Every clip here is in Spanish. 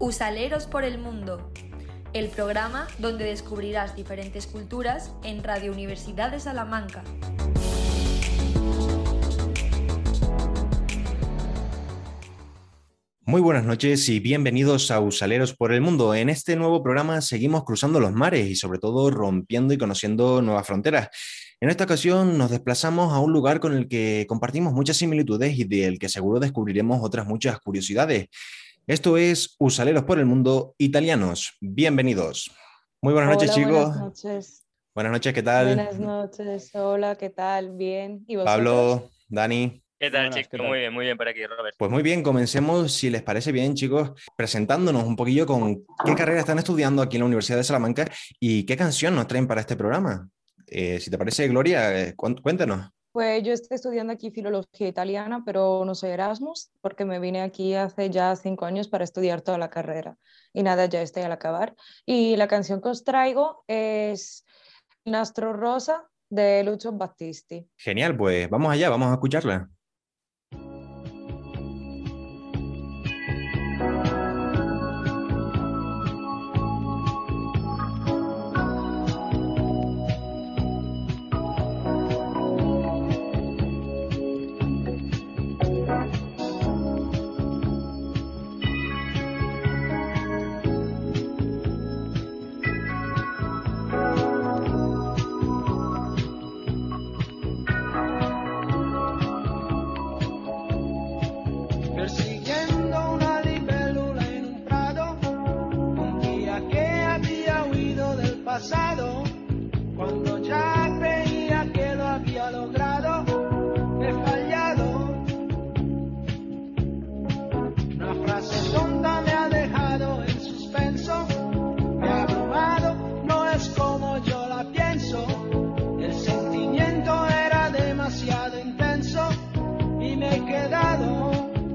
Usaleros por el Mundo, el programa donde descubrirás diferentes culturas en Radio Universidad de Salamanca. Muy buenas noches y bienvenidos a Usaleros por el Mundo. En este nuevo programa seguimos cruzando los mares y sobre todo rompiendo y conociendo nuevas fronteras. En esta ocasión nos desplazamos a un lugar con el que compartimos muchas similitudes y del que seguro descubriremos otras muchas curiosidades. Esto es Usaleros por el Mundo Italianos. Bienvenidos. Muy buenas noches, Hola, chicos. buenas noches. Buenas noches, ¿qué tal? Buenas noches, hola, ¿qué tal? Bien. ¿Y vosotros? Pablo, Dani. ¿Qué tal, Buenas, chicos? ¿qué tal? Muy bien por aquí, Robert. Pues muy bien, comencemos, si les parece bien, chicos, presentándonos un poquillo con qué carrera están estudiando aquí en la Universidad de Salamanca y qué canción nos traen para este programa. Si te parece, Gloria, cuéntanos. Pues yo estoy estudiando aquí filología italiana, pero no soy Erasmus, porque me vine aquí hace ya 5 años para estudiar toda la carrera. Y nada, ya estoy al acabar. Y la canción que os traigo es Nastro Rosa de Lucio Battisti. Genial, pues vamos allá, vamos a escucharla. Persiguiendo una libélula en un prado, un día que había huido del pasado, cuando ya creía que lo había logrado, he fallado. Una frase tonta me ha dejado en suspenso, me ha abrumado, no es como yo la pienso, el sentimiento era demasiado intenso y me he quedado.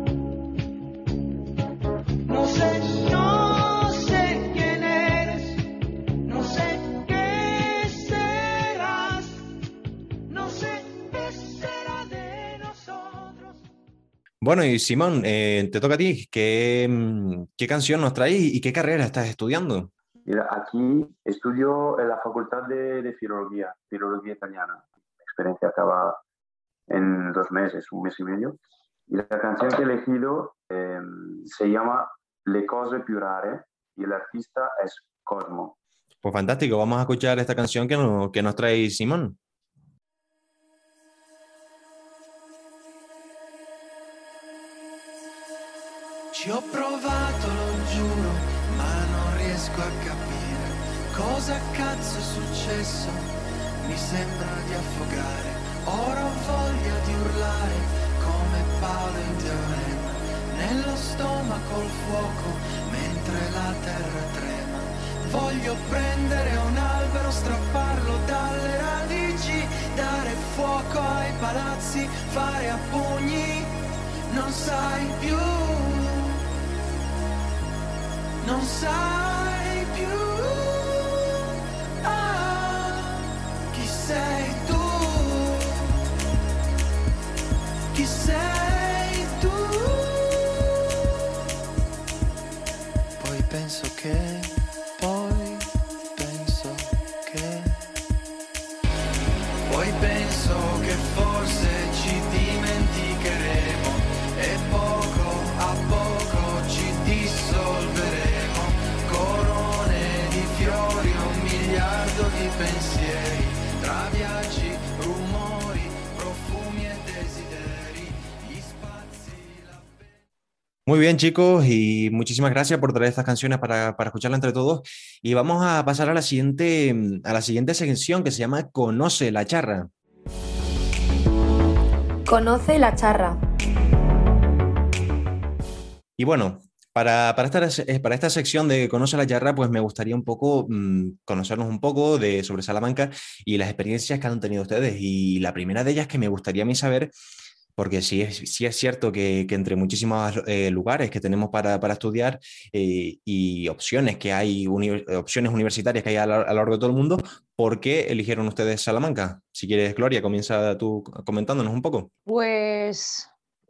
No sé quién eres, no sé qué serás, no sé qué será de nosotros. Bueno, y Simón, te toca a ti. ¿Qué canción nos traes y qué carrera estás estudiando? Mira, aquí estudio en la Facultad de Filología Italiana. Mi experiencia acaba en 2 meses, 1 mes y medio. Y la canción que he elegido se llama Le cose più rare y el artista es Cosmo. Pues fantástico, vamos a escuchar esta canción que nos trae Simón. Ci ho provato, lo giuro, ma non riesco a capire cosa cazzo è successo. Mi sembra di affogare, ora ho voglia di urlare come Paolo in teorema. Nello stomaco il fuoco mentre la terra trema. Voglio prendere un albero, strapparlo dalle radici, dare fuoco ai palazzi, fare a pugni. Non sai più, non sai più, chi sei tu, chi sei tu. Poi penso che forse ci dimenticheremo e poco a poco ci dissolveremo. Corone di fiori, 1 miliardo di pensieri, tra viaggi, rumori, profumi e desideri, gli spazi, la... Muy bien, chicos, y muchísimas gracias por traer estas canciones para escucharlas entre todos. Y vamos a pasar a la siguiente sección que se llama Conoce la charra. Conoce la charra. Y bueno, para esta sección de Conoce la charra, pues me gustaría un poco conocernos un poco sobre Salamanca y las experiencias que han tenido ustedes. Y la primera de ellas que me gustaría a mí saber, porque sí es cierto que entre muchísimos lugares que tenemos para estudiar y opciones que hay, opciones universitarias que hay a lo largo de todo el mundo, ¿por qué eligieron ustedes Salamanca? Si quieres, Gloria, comienza tú comentándonos un poco. Pues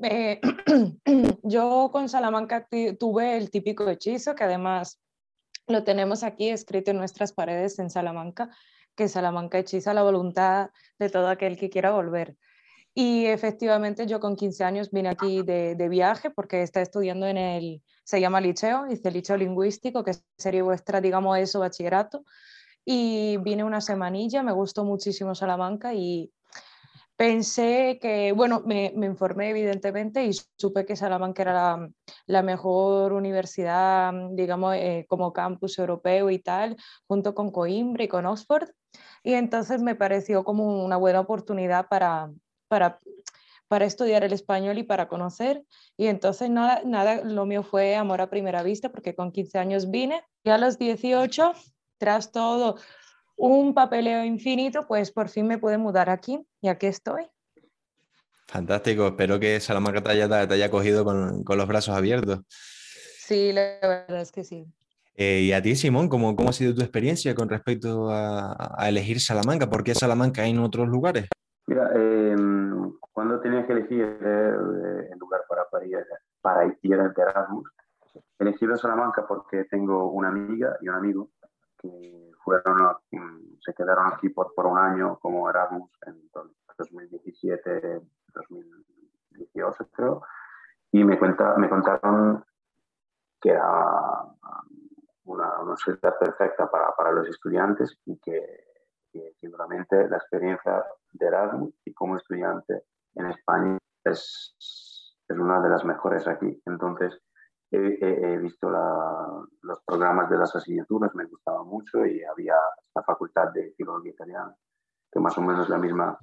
eh, yo con Salamanca tuve el típico hechizo, que además lo tenemos aquí escrito en nuestras paredes en Salamanca, que Salamanca hechiza la voluntad de todo aquel que quiera volver. Y efectivamente yo con 15 años vine aquí de viaje porque está estudiando se llama liceo, hice liceo lingüístico, que sería vuestra, digamos, eso, bachillerato. Y vine una semanilla, me gustó muchísimo Salamanca y pensé que, bueno, me informé evidentemente y supe que Salamanca era la mejor universidad, digamos, como campus europeo y tal, junto con Coimbra y con Oxford. Y entonces me pareció como una buena oportunidad para, para estudiar el español y para conocer. Y entonces nada, lo mío fue amor a primera vista, porque con 15 años vine y a los 18, tras todo un papeleo infinito, pues por fin me pude mudar aquí y aquí estoy. Fantástico, espero que Salamanca te haya cogido con los brazos abiertos. Sí, la verdad es que sí. Y a ti, Simón, ¿cómo ha sido tu experiencia con respecto a elegir Salamanca? ¿Por qué Salamanca en otros lugares? Mira, cuando tenía que elegir el lugar para ir a Erasmus, he elegido Salamanca porque tengo una amiga y un amigo que se quedaron aquí por un año como Erasmus en 2017, 2018 creo, y me contaron que era una ciudad perfecta para los estudiantes y que seguramente la experiencia de Erasmus y como estudiante en España es una de las mejores aquí. Entonces, he visto los programas de las asignaturas, me gustaba mucho y había la facultad de Filología Italiana, que más o menos es la misma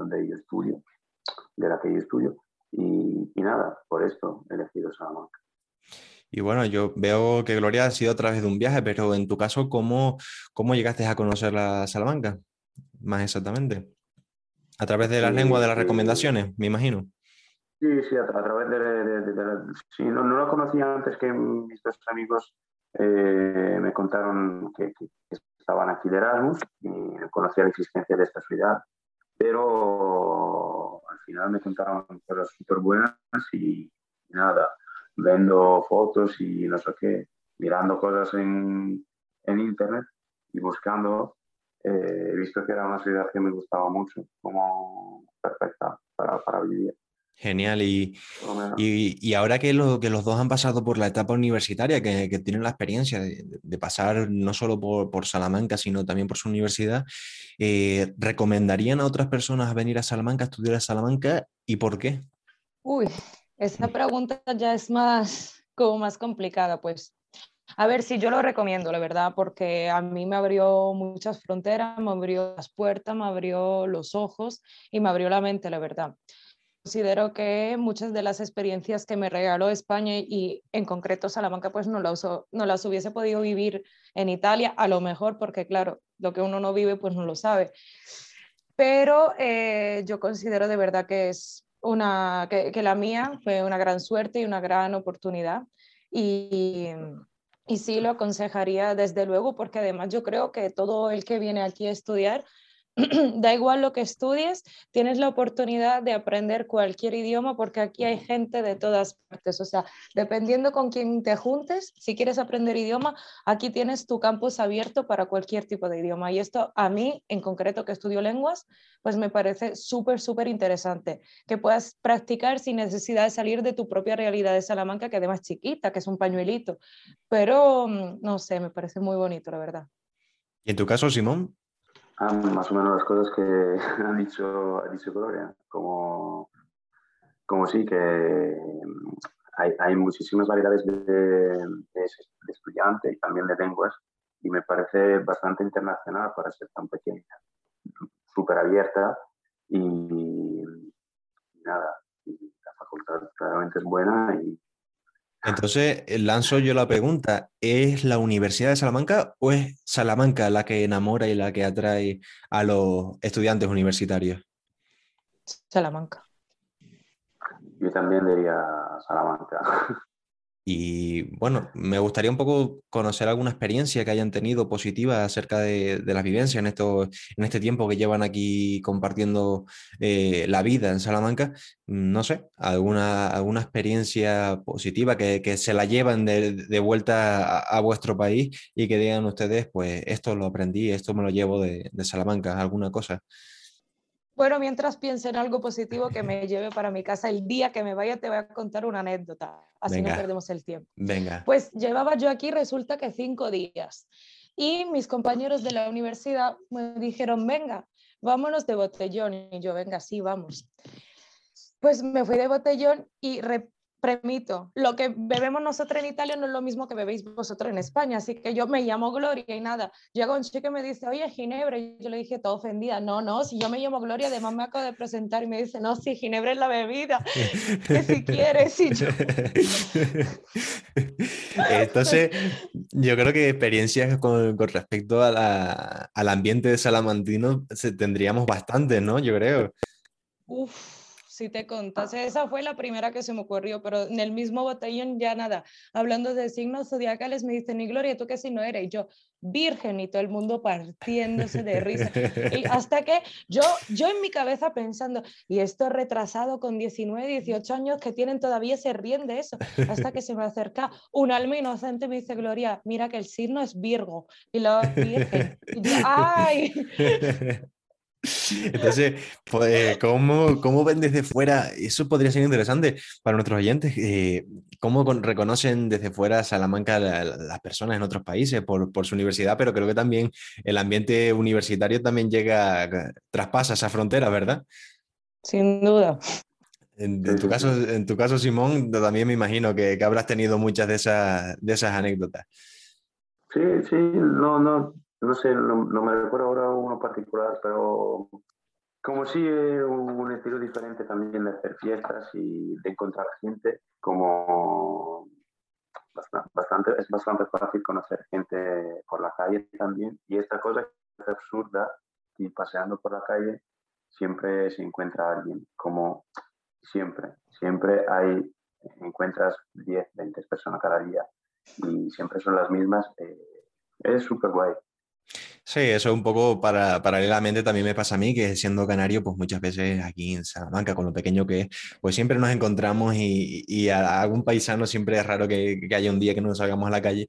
de la que yo estudio. Y nada, por esto he elegido Salamanca. Y bueno, yo veo que Gloria ha sido a través de un viaje, pero en tu caso, ¿cómo llegaste a conocer la Salamanca? Más exactamente. A través de las lenguas de las recomendaciones, me imagino. Sí, sí, a través sí, no lo conocía antes que mis dos amigos me contaron que estaban aquí de Erasmus y no conocía la existencia de esta ciudad, pero al final me contaron cosas súper buenas y nada, viendo fotos y no sé qué, mirando cosas en internet y buscando, he visto que era una ciudad que me gustaba mucho, como perfecta para vivir. Genial. Y ahora que los dos han pasado por la etapa universitaria, que tienen la experiencia de pasar no solo por Salamanca, sino también por su universidad, ¿recomendarían a otras personas venir a Salamanca, a estudiar a Salamanca? ¿Y por qué? Uy, esta pregunta ya es como más complicada, pues. A ver, sí, yo lo recomiendo, la verdad, porque a mí me abrió muchas fronteras, me abrió las puertas, me abrió los ojos y me abrió la mente, la verdad. Considero que muchas de las experiencias que me regaló España y en concreto Salamanca, pues no las hubiese podido vivir en Italia, a lo mejor, porque claro, lo que uno no vive, pues no lo sabe. Pero yo considero de verdad que la mía fue una gran suerte y una gran oportunidad. Y, y sí lo aconsejaría desde luego, porque además yo creo que todo el que viene aquí a estudiar, da igual lo que estudies, tienes la oportunidad de aprender cualquier idioma porque aquí hay gente de todas partes. O sea, dependiendo con quién te juntes, si quieres aprender idioma, aquí tienes tu campus abierto para cualquier tipo de idioma. Y esto a mí, en concreto, que estudio lenguas, pues me parece súper, súper interesante. Que puedas practicar sin necesidad de salir de tu propia realidad de Salamanca, que además es chiquita, que es un pañuelito. Pero, no sé, me parece muy bonito, la verdad. ¿Y en tu caso, Simón? Más o menos las cosas que ha dicho Gloria, como sí que hay muchísimas variedades de estudiante y también de lenguas y me parece bastante internacional para ser tan pequeña, súper abierta y nada, y la facultad claramente es buena y Entonces, lanzo yo la pregunta, ¿es la Universidad de Salamanca o es Salamanca la que enamora y la que atrae a los estudiantes universitarios? Salamanca. yo también diría Salamanca. Y bueno, me gustaría un poco conocer alguna experiencia que hayan tenido positiva acerca de las vivencias en este tiempo que llevan aquí compartiendo la vida en Salamanca. No sé, alguna experiencia positiva que se la llevan de vuelta a vuestro país y que digan ustedes, pues esto lo aprendí, esto me lo llevo de Salamanca, alguna cosa. Bueno, mientras pienso en algo positivo que me lleve para mi casa, el día que me vaya te voy a contar una anécdota, así no Venga, perdemos el tiempo. venga. Pues llevaba yo aquí, resulta que 5 días. Y mis compañeros de la universidad me dijeron, venga, vámonos de botellón. Y yo, venga, sí, vamos. Pues me fui de botellón y premito, lo que bebemos nosotros en Italia no es lo mismo que bebéis vosotros en España, así que yo me llamo Gloria y nada, llega un chico y me dice, oye, Ginebra, y yo le dije toda ofendida, no, no, si yo me llamo Gloria, además me acabo de presentar y me dice, no, si Ginebra es la bebida, que si quieres, y yo... Entonces, yo creo que experiencias con respecto a al ambiente de Salamantino tendríamos bastante, ¿no? Yo creo. Uf, si te contase, esa fue la primera que se me ocurrió, pero en el mismo botellón ya nada, hablando de signos zodiacales, me dicen, y Gloria, ¿tú qué signo eres? Y yo, virgen, y todo el mundo partiéndose de risa. Y hasta que yo en mi cabeza pensando, y esto retrasado con 19, 18 años que tienen todavía se ríen de eso, hasta que se me acerca un alma inocente y me dice, Gloria, mira que el signo es Virgo, y la virgen. Y yo, ¡ay! Entonces, pues, ¿cómo ven desde fuera? Eso podría ser interesante para nuestros oyentes. ¿Cómo reconocen desde fuera Salamanca las personas en otros países por su universidad? Pero creo que también el ambiente universitario también traspasa esa frontera, ¿verdad? Sin duda. Sí, sí, sí. En tu caso, Simón, también me imagino que habrás tenido muchas de esas anécdotas. Sí, sí, no sé, no me recuerdo ahora uno particular, pero como sí, un estilo diferente también de hacer fiestas y de encontrar gente, como es bastante fácil conocer gente por la calle también. Y esta cosa es absurda, y paseando por la calle siempre se encuentra alguien, como siempre encuentras 10 20 personas cada día y siempre son las mismas. Es súper guay. Sí, eso es un poco paralelamente también me pasa a mí, que siendo canario, pues muchas veces aquí en Salamanca, con lo pequeño que es, pues siempre nos encontramos y a algún paisano siempre es raro que haya un día que nos salgamos a la calle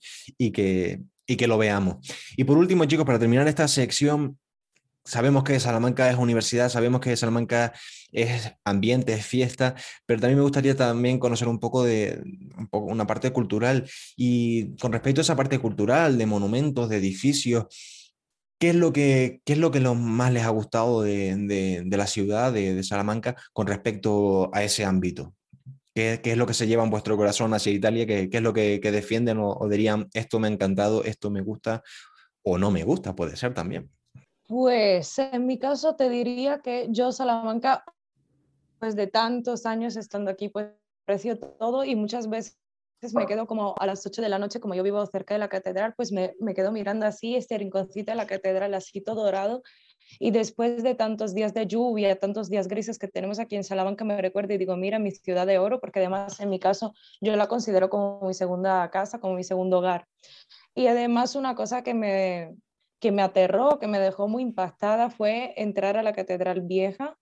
y que lo veamos. Y por último, chicos, para terminar esta sección, sabemos que Salamanca es universidad, sabemos que Salamanca es ambiente, es fiesta, pero también me gustaría también conocer un poco una parte cultural. Y con respecto a esa parte cultural, de monumentos, de edificios, qué es lo que más les ha gustado de la ciudad de Salamanca con respecto a ese ámbito? Qué es lo que se lleva en vuestro corazón hacia Italia? ¿Qué es lo que defienden o dirían, esto me ha encantado, esto me gusta o no me gusta? Puede ser también. Pues en mi caso te diría que yo Salamanca, pues de tantos años estando aquí, pues aprecio todo y muchas veces me quedo como a las 8 de la noche, como yo vivo cerca de la catedral, pues me quedo mirando así este rinconcito de la catedral, así todo dorado. Y después de tantos días de lluvia, tantos días grises que tenemos aquí en Salamanca, me recuerdo y digo, mira, mi ciudad de oro, porque además en mi caso yo la considero como mi segunda casa, como mi segundo hogar. Y además una cosa que me aterró, que me dejó muy impactada fue entrar a la Catedral Vieja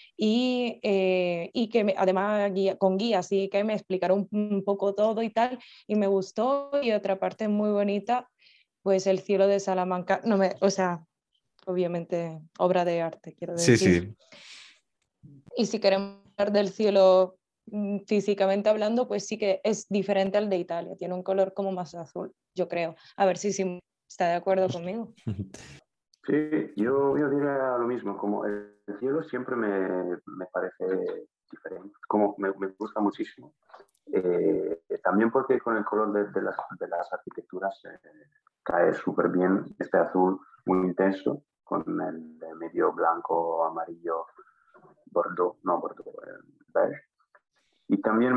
y que además con guía, así que me explicaron un poco todo y tal, y me gustó. Y otra parte muy bonita, pues el cielo de Salamanca, no me, o sea, obviamente obra de arte, quiero Sí, decir. sí. Y si queremos hablar del cielo físicamente hablando, pues sí que es diferente al de Italia, tiene un color como más azul, yo creo. A ver si está de acuerdo conmigo. Sí, yo diría lo mismo, como el cielo siempre me parece diferente, como me gusta muchísimo. También porque con el color de las arquitecturas cae súper bien este azul muy intenso, con el de medio blanco, amarillo, bordeaux, no bordeaux, beige. Y también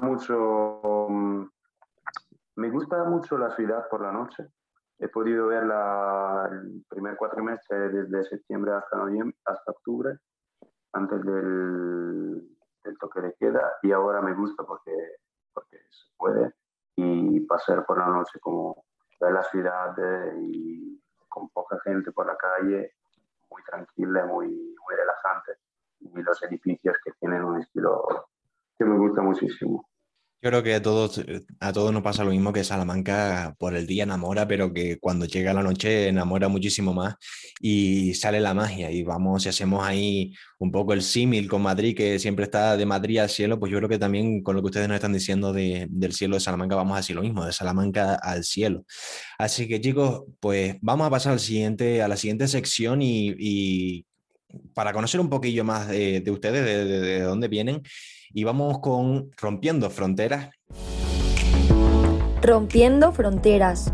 me gusta mucho la ciudad por la noche. He podido verla el primer cuatrimestre desde septiembre hasta noviembre, hasta octubre, antes del toque de queda, y ahora me gusta porque se puede. y pasear por la noche, como ver la ciudad y con poca gente por la calle, muy tranquila, muy relajante. Y los edificios que tienen un estilo que me gusta muchísimo. Yo creo que a todos nos pasa lo mismo, que Salamanca por el día enamora, pero que cuando llega la noche enamora muchísimo más y sale la magia. Y vamos, si hacemos ahí un poco el símil con Madrid, que siempre está de Madrid al cielo, pues yo creo que también con lo que ustedes nos están diciendo del cielo de Salamanca vamos a decir lo mismo, de Salamanca al cielo. Así que chicos, pues vamos a pasar a la siguiente sección y para conocer un poquillo más de ustedes, de dónde vienen, y vamos con Rompiendo Fronteras. Rompiendo fronteras.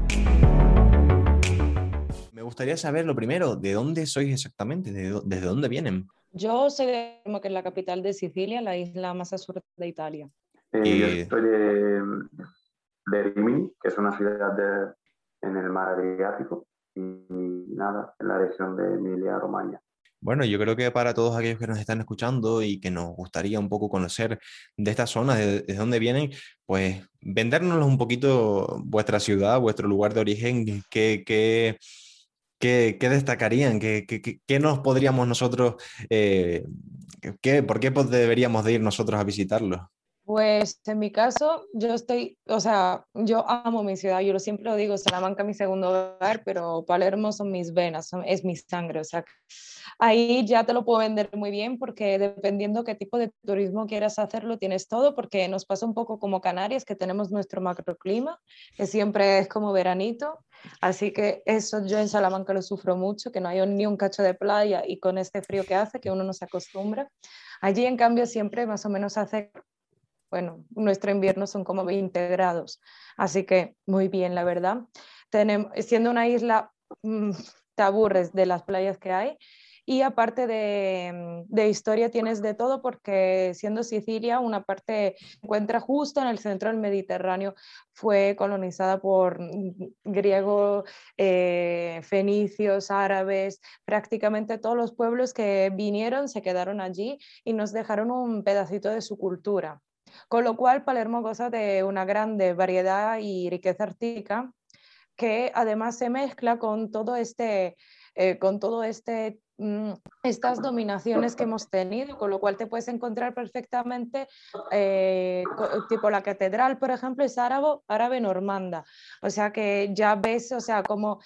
Me gustaría saber lo primero, ¿de dónde sois exactamente? ¿Desde dónde vienen? Yo soy de Palermo, que es la capital de Sicilia, la isla más al sur de Italia. Yo soy de Rimini, que es una ciudad en el mar Adriático, y nada, en la región de Emilia-Romagna. Bueno, yo creo que para todos aquellos que nos están escuchando y que nos gustaría un poco conocer de esta zona, de dónde vienen, pues vendérnoslos un poquito vuestra ciudad, vuestro lugar de origen, ¿qué destacarían? ¿Qué nos podríamos nosotros, por qué deberíamos de ir nosotros a visitarlo? Pues en mi caso, o sea, yo amo mi ciudad, yo siempre lo digo, Salamanca es mi segundo hogar, pero Palermo son mis venas, es mi sangre, o sea, ahí ya te lo puedo vender muy bien porque dependiendo qué tipo de turismo quieras hacerlo, tienes todo, porque nos pasa un poco como Canarias, que tenemos nuestro macroclima, que siempre es como veranito, así que eso yo en Salamanca lo sufro mucho, que no hay ni un cacho de playa y con este frío que hace, que uno no se acostumbra. Allí en cambio siempre más o menos hace, bueno, nuestro invierno son como 20 grados, así que muy bien, la verdad. Siendo una isla, te aburres de las playas que hay y aparte de historia tienes de todo porque siendo Sicilia, una parte se encuentra justo en el centro del Mediterráneo, fue colonizada por griegos, fenicios, árabes, prácticamente todos los pueblos que vinieron se quedaron allí y nos dejaron un pedacito de su cultura. Con lo cual, Palermo goza de una grande variedad y riqueza artística que además se mezcla con todo este, estas dominaciones que hemos tenido, con lo cual te puedes encontrar perfectamente, tipo la catedral, por ejemplo, es árabe normanda, o sea que ya ves, o sea, como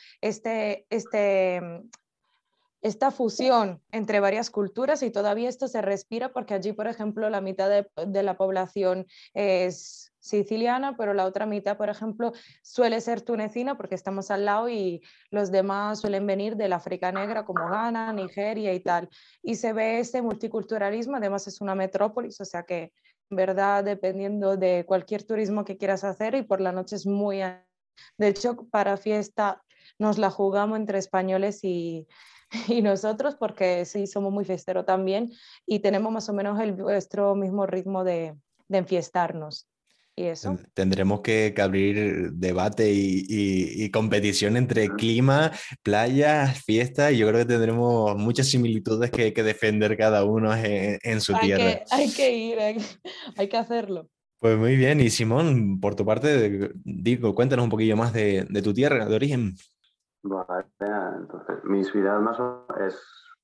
esta fusión entre varias culturas y todavía esto se respira porque allí, por ejemplo, la mitad de la población es siciliana, pero la otra mitad, por ejemplo, suele ser tunecina porque estamos al lado y los demás suelen venir del África Negra como Ghana, Nigeria y tal. Y se ve este multiculturalismo, además es una metrópolis, o sea que, en verdad, dependiendo de cualquier turismo que quieras hacer y por la noche es muy... De hecho, para fiesta nos la jugamos entre españoles y nosotros porque sí somos muy fiesteros también y tenemos más o menos nuestro mismo ritmo de enfiestarnos. ¿Y eso? Tendremos que abrir debate y competición entre clima, playas, fiestas, y yo creo que tendremos muchas similitudes que defender cada uno en su tierra. Hay que ir, hay que hacerlo. Pues muy bien, y Simón, por tu parte, digo, cuéntanos un poquillo más de tu tierra de origen. Vale, entonces, mi ciudad más o menos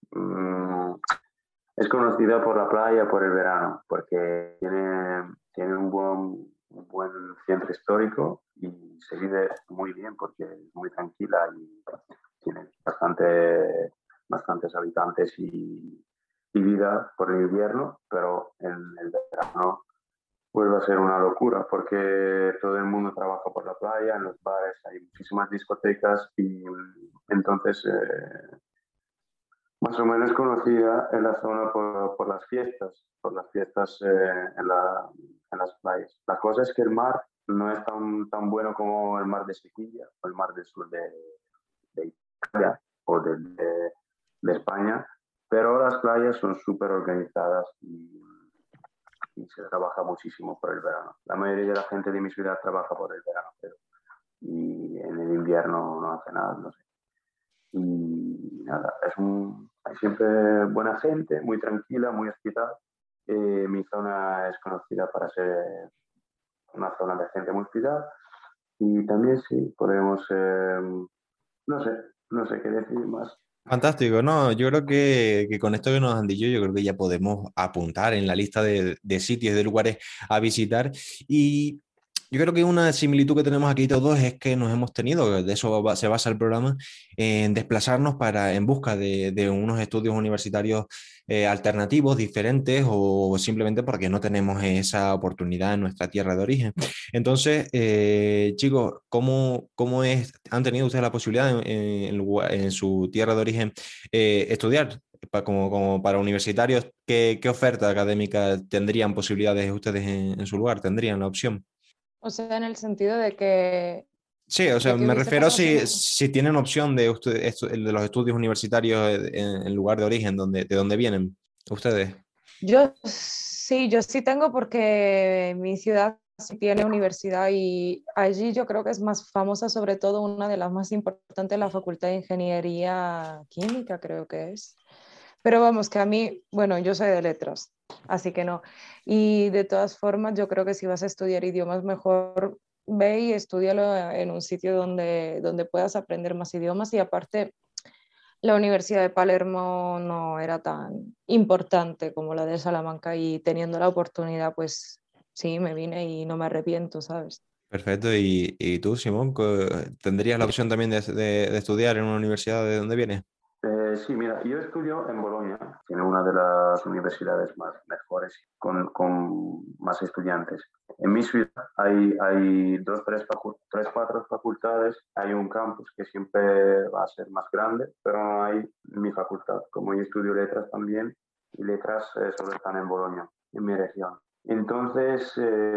es conocida por la playa, por el verano, porque tiene un buen centro histórico y se vive muy bien porque es muy tranquila y tiene bastantes habitantes y vida por el invierno, pero en el verano vuelve a ser una locura porque todo el mundo trabaja por la playa, en los bares hay muchísimas discotecas y entonces más o menos conocida en la zona por las fiestas en las playas. La cosa es que el mar no es tan bueno como el mar de Sicilia o el mar del sur de Italia o de España, pero las playas son súper organizadas y se trabaja muchísimo por el verano. La mayoría de la gente de mi ciudad trabaja por el verano, y en el invierno no hace nada, no sé. Y nada, hay siempre buena gente, muy tranquila, muy hospital. Mi zona es conocida para ser una zona de gente muy cuidada. Y también sí, podemos, no sé qué decir más. Fantástico, no, yo creo que con esto que nos han dicho, yo creo que ya podemos apuntar en la lista de sitios, de lugares a visitar. Y yo creo que una similitud que tenemos aquí todos es que nos hemos tenido, de eso se basa el programa, en desplazarnos en busca de unos estudios universitarios alternativos, diferentes, o simplemente porque no tenemos esa oportunidad en nuestra tierra de origen. Entonces, chicos, ¿han tenido ustedes la posibilidad en su tierra de origen estudiar como para universitarios? ¿Qué oferta académica tendrían posibilidades ustedes en su lugar? ¿Tendrían la opción? O sea, en el sentido de que, Sí, o sea, de que me hubiese refiero conocimiento. si tienen opción de los estudios universitarios en lugar de origen, de donde vienen ustedes. Yo sí tengo porque mi ciudad sí tiene universidad y allí yo creo que es más famosa, sobre todo una de las más importantes, la Facultad de Ingeniería Química, creo que es. Pero vamos, que a mí, bueno, yo soy de letras, así que no. Y de todas formas, yo creo que si vas a estudiar idiomas, mejor ve y estúdialo en un sitio donde puedas aprender más idiomas. Y aparte, la Universidad de Palermo no era tan importante como la de Salamanca y teniendo la oportunidad, pues sí, me vine y no me arrepiento, ¿sabes? Perfecto. ¿Y tú, Simón, tendrías la opción también de estudiar en una universidad de donde vienes? Sí, mira, yo estudio en Bolonia, tiene una de las universidades más mejores, con más estudiantes. En mi ciudad hay tres, cuatro facultades, hay un campus que siempre va a ser más grande, pero no hay mi facultad. Como yo estudio letras también, y letras solo están en Bolonia, en mi región. Entonces,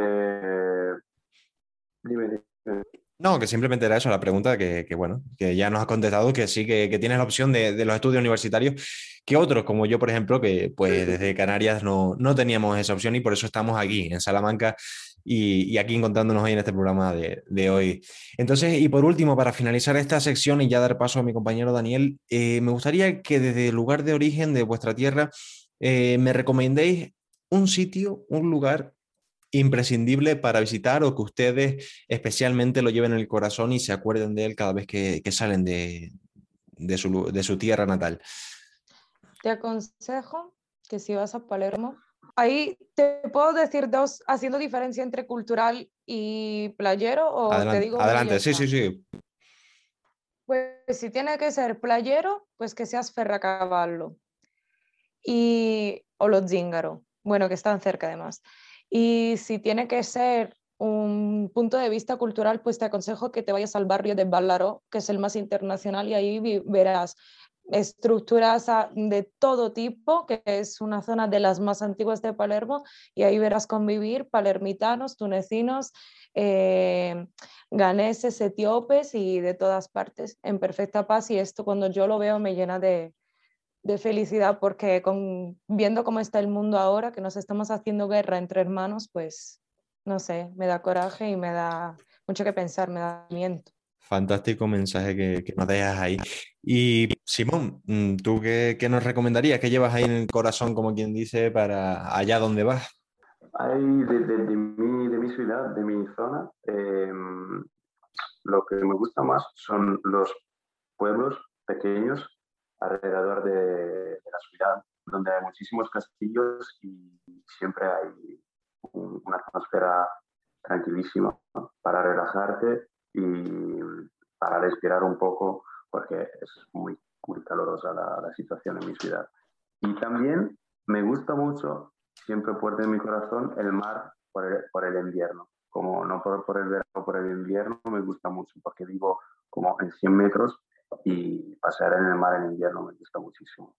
dime. No, que simplemente era eso, la pregunta bueno, que ya nos has contestado, que sí, que tienes la opción de los estudios universitarios, que otros, como yo, por ejemplo, que pues desde Canarias no teníamos esa opción y por eso estamos aquí, en Salamanca, y aquí encontrándonos hoy en este programa de hoy. Entonces, y por último, para finalizar esta sección y ya dar paso a mi compañero Daniel, me gustaría que desde el lugar de origen de vuestra tierra me recomendéis un sitio, un lugar imprescindible para visitar o que ustedes especialmente lo lleven en el corazón y se acuerden de él cada vez que salen de su tierra natal. Te aconsejo que si vas a Palermo, ahí te puedo decir dos, haciendo diferencia entre cultural y playero, o te Adelante, digo uno y ya adelante, sí, está. sí, sí. Pues si tiene que ser playero, pues que seas Ferracavallo o Lo Zingaro, bueno, que están cerca además. Y si tiene que ser un punto de vista cultural, pues te aconsejo que te vayas al barrio de Ballarò, que es el más internacional, y ahí verás estructuras de todo tipo, que es una zona de las más antiguas de Palermo, y ahí verás convivir palermitanos, tunecinos, ganeses, etíopes y de todas partes en perfecta paz, y esto cuando yo lo veo me llena de felicidad porque viendo cómo está el mundo ahora, que nos estamos haciendo guerra entre hermanos, pues no sé, me da coraje y me da mucho que pensar, me da miento. Fantástico mensaje que nos dejas ahí. Y Simón, ¿tú qué nos recomendarías? ¿Qué llevas ahí en el corazón, como quien dice, para allá donde vas? Hay de mi ciudad, de mi zona, lo que me gusta más son los pueblos pequeños alrededor de la ciudad, donde hay muchísimos castillos y siempre hay una atmósfera tranquilísima, ¿no? Para relajarte y para respirar un poco, porque es muy, muy calurosa la situación en mi ciudad. Y también me gusta mucho, siempre puerto en mi corazón, el mar por el invierno. Como no por el verano, por el invierno, me gusta mucho, porque vivo como en 100 metros y pasear en el mar en invierno me gusta muchísimo.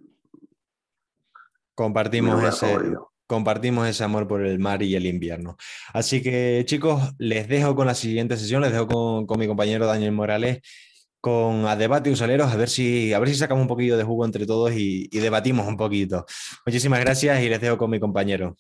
Mi Compartimos lugar ese, favorito. compartimos ese amor por el mar y el invierno. Así que, chicos, les dejo con la siguiente sesión, les dejo con mi compañero Daniel Morales, con A Debate Usaleros, a ver si sacamos un poquillo de jugo entre todos y debatimos un poquito. Muchísimas gracias y les dejo con mi compañero.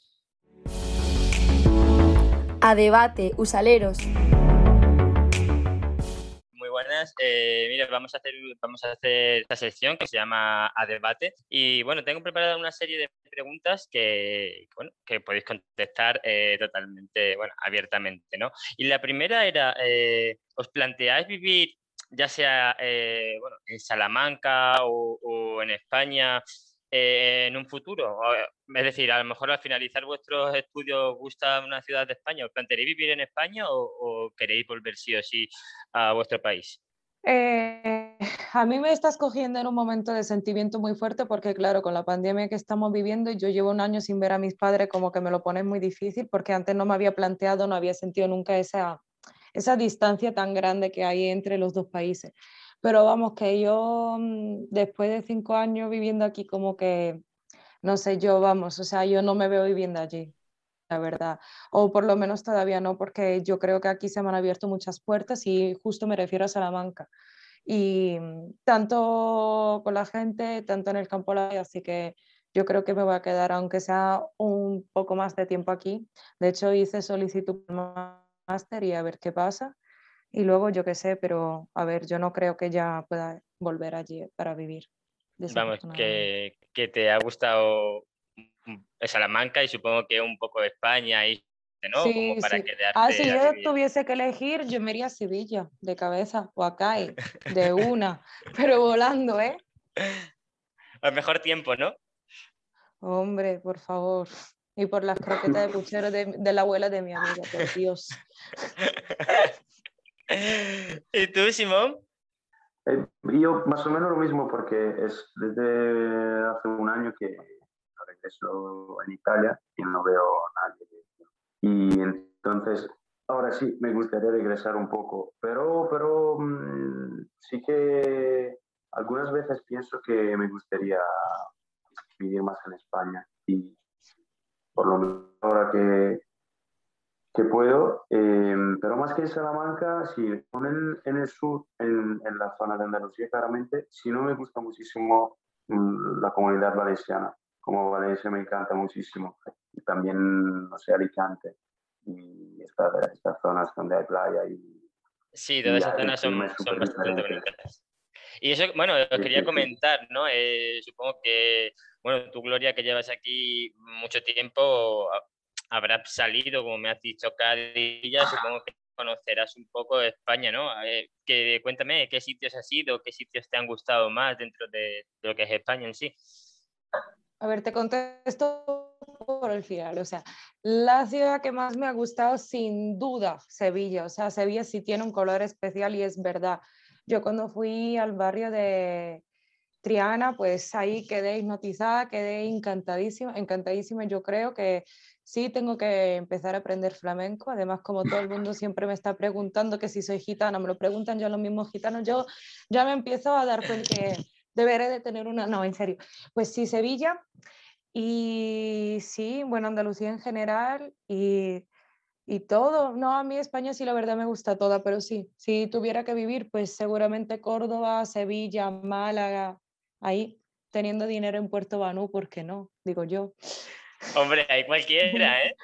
A Debate Usaleros. Muy buenas. Mira, vamos a hacer esta sección que se llama A Debate. Y bueno, tengo preparada una serie de preguntas que podéis contestar totalmente, abiertamente, ¿no? Y la primera era, ¿os planteáis vivir ya sea en Salamanca o en España en un futuro? Es decir, a lo mejor al finalizar vuestros estudios os gusta una ciudad de España. ¿Os plantearéis vivir en España o queréis volver sí o sí a vuestro país? A mí me estás cogiendo en un momento de sentimiento muy fuerte porque, claro, con la pandemia que estamos viviendo, yo llevo un año sin ver a mis padres, como que me lo pones muy difícil porque antes no me había planteado, no había sentido nunca esa distancia tan grande que hay entre los dos países. Pero vamos, que yo después de 5 años viviendo aquí, como que, no sé, yo no me veo viviendo allí, la verdad. O por lo menos todavía no, porque yo creo que aquí se me han abierto muchas puertas y justo me refiero a Salamanca. Y tanto con la gente, tanto en el campo, así que yo creo que me voy a quedar, aunque sea un poco más de tiempo aquí. De hecho, hice solicitud para máster y a ver qué pasa. Y luego yo qué sé, pero a ver, yo no creo que ya pueda volver allí para vivir, Vamos, desafortunadamente. que te ha gustado Salamanca y supongo que un poco España, y, ¿no? Como Sí, para sí. Ah, si quedarte a yo vivir. tuviese que elegir, yo me iría a Sevilla de cabeza o a CAI de una, pero volando, ¿eh? Al mejor tiempo, ¿no? Hombre, por favor. Y por las croquetas de puchero de la abuela de mi amiga, por Dios. ¿Y tú, Simón? Yo más o menos lo mismo porque es desde hace un año que regreso en Italia y no veo a nadie. Y entonces, ahora sí, me gustaría regresar un poco, pero sí que algunas veces pienso que me gustaría vivir más en España y por lo menos ahora que puedo, pero más que en Salamanca, sí, en el sur, en la zona de Andalucía, claramente, sí no me gusta muchísimo la comunidad valenciana. Como Valencia me encanta muchísimo. Y también, no sé, Alicante y estas zonas donde hay playa Sí, y todas esas hacen zonas climas son súper bastante diferentes. bonitas. Y eso, bueno, os Sí, quería sí, sí. comentar, ¿no? Supongo que, bueno, tú, Gloria, que llevas aquí mucho tiempo, habrás salido, como me has dicho, Cádiz, y ya supongo que conocerás un poco de España, ¿no? Cuéntame, ¿qué sitios has ido? ¿Qué sitios te han gustado más dentro de lo que es España en sí? A ver, te contesto por el final. O sea, la ciudad que más me ha gustado, sin duda, Sevilla. O sea, Sevilla sí tiene un color especial y es verdad. Yo cuando fui al barrio de Triana, pues ahí quedé hipnotizada, quedé encantadísima, encantadísima. Yo creo que sí tengo que empezar a aprender flamenco. Además, como todo el mundo siempre me está preguntando que si soy gitana, me lo preguntan ya los mismos gitanos, yo ya me empiezo a dar cuenta que deberé de tener una... No, en serio. Pues sí, Sevilla y sí, bueno, Andalucía en general y todo. No, a mí España sí, la verdad me gusta toda, pero sí, si tuviera que vivir, pues seguramente Córdoba, Sevilla, Málaga, ahí, teniendo dinero en Puerto Banú, ¿por qué no? Digo yo. Hombre, hay cualquiera, ¿eh?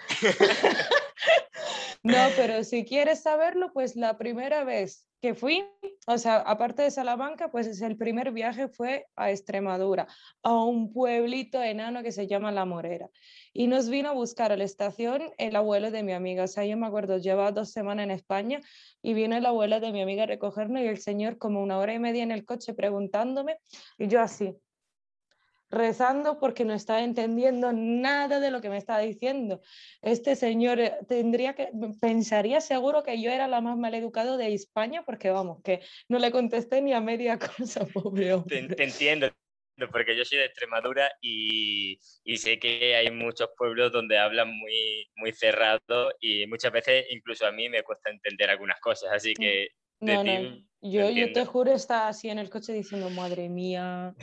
No, pero si quieres saberlo, pues la primera vez que fui, o sea, aparte de Salamanca, pues el primer viaje fue a Extremadura, a un pueblito enano que se llama La Morera. Y nos vino a buscar a la estación el abuelo de mi amiga. O sea, yo me acuerdo, llevaba 2 semanas en España y vino el abuelo de mi amiga a recogernos y el señor como 1 hora y media en el coche preguntándome y yo así rezando porque no estaba entendiendo nada de lo que me estaba diciendo. Este señor pensaría seguro que yo era la más maleducada de España porque vamos, que no le contesté ni a media cosa, pobre hombre. Te entiendo, porque yo soy de Extremadura y sé que hay muchos pueblos donde hablan muy cerrado y muchas veces incluso a mí me cuesta entender algunas cosas, así que de No, no, ti lo yo te entiendo. juro estaba así en el coche diciendo, madre mía.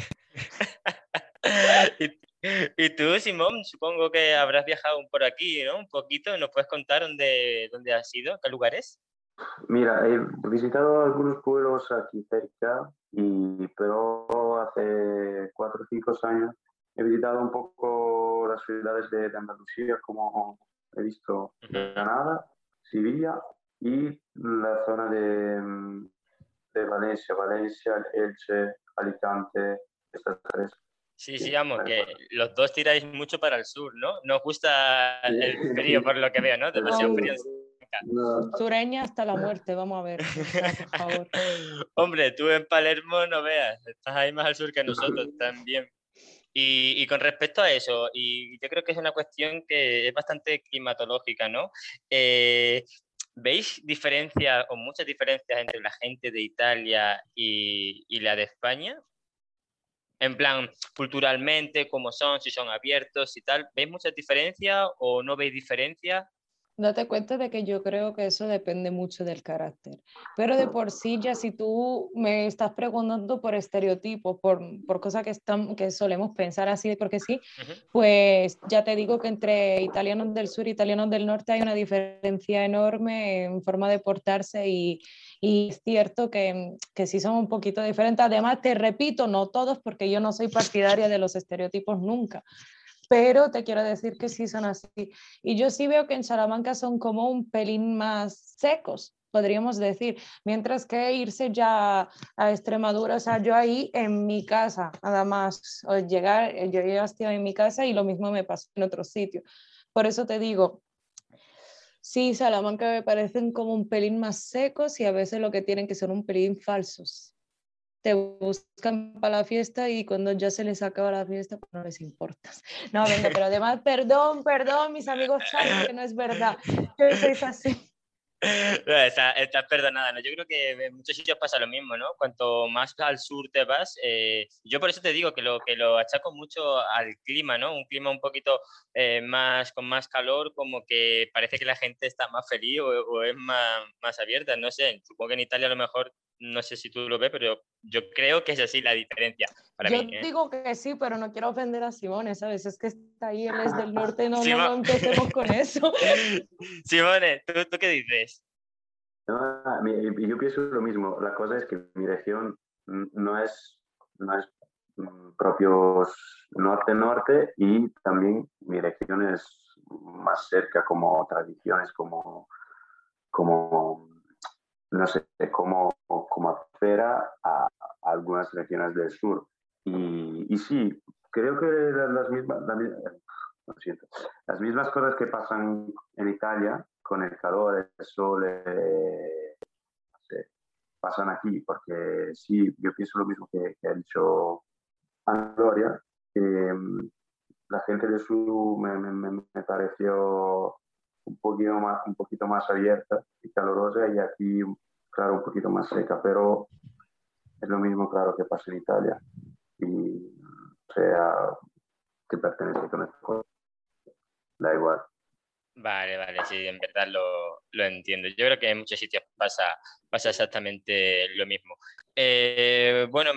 Y tú, Simón, supongo que habrás viajado por aquí, ¿no? Un poquito, ¿nos puedes contar dónde has ido? ¿Qué lugares? Mira, he visitado algunos pueblos aquí cerca, pero hace 4 o 5 años he visitado un poco las ciudades de Andalucía, como he visto Granada, Sevilla y la zona de Valencia, Elche, Alicante, estas tres. Sí, vamos, que los dos tiráis mucho para el sur, ¿no? No os gusta el frío, por lo que veo, ¿no? Demasiado frío. No. Sureña hasta la muerte, vamos a ver. O sea, por favor. Hombre, tú en Palermo no veas, estás ahí más al sur que nosotros también. Y con respecto a eso, y yo creo que es una cuestión que es bastante climatológica, ¿no? ¿Veis diferencias o muchas diferencias entre la gente de Italia y la de España? En plan, culturalmente, cómo son, si son abiertos y tal. ¿Veis muchas diferencias o no veis diferencias? Date cuenta de que yo creo que eso depende mucho del carácter. Pero de por sí, ya si tú me estás preguntando por estereotipos, por cosas que solemos pensar así, porque sí, pues ya te digo que entre italianos del sur y italianos del norte hay una diferencia enorme en forma de portarse y es cierto que sí son un poquito diferentes. Además, te repito, no todos, porque yo no soy partidaria de los estereotipos nunca, pero te quiero decir que sí son así. Y yo sí veo que en Salamanca son como un pelín más secos, podríamos decir, mientras que irse ya a Extremadura, o sea, yo ahí en mi casa, nada más, o llegar, yo ya estoy en mi casa y lo mismo me pasó en otro sitio. Por eso te digo, sí, Salamanca me parecen como un pelín más secos y a veces lo que tienen que ser un pelín falsos. Te buscan para la fiesta y cuando ya se les acaba la fiesta, pues no les importas. No, venga, pero además, perdón, mis amigos saben que no es verdad, que sois así. No, estás perdonada, ¿no? Yo creo que en muchos sitios pasa lo mismo, ¿no? Cuanto más al sur te vas, yo por eso te digo que lo achaco mucho al clima, ¿no? Un clima un poquito más con más calor, como que parece que la gente está más feliz o es más abierta, no sé. Supongo que en Italia a lo mejor, no sé si tú lo ves, pero yo creo que es así la diferencia para Yo mí, ¿eh? digo que sí, pero no quiero ofender a Simone, ¿sabes? Es que está ahí, él es del norte, no Simone, empecemos con eso. Simone, ¿tú qué dices? No, yo pienso lo mismo. La cosa es que mi región no es propios norte-norte y también mi región es más cerca como tradiciones, como no sé, como acera a algunas regiones del sur. Y sí, creo que lo siento, las mismas cosas que pasan en Italia con el calor, el sol, no sé, pasan aquí, porque sí, yo pienso lo mismo que ha dicho Ana Gloria, que la gente del sur me pareció un poquito más abierta y calurosa y aquí, claro, un poquito más seca, pero es lo mismo, claro, que pasa en Italia. Y sea que pertenece con esto, da igual. Vale, sí, en verdad lo entiendo. Yo creo que en muchos sitios pasa exactamente lo mismo. Bueno,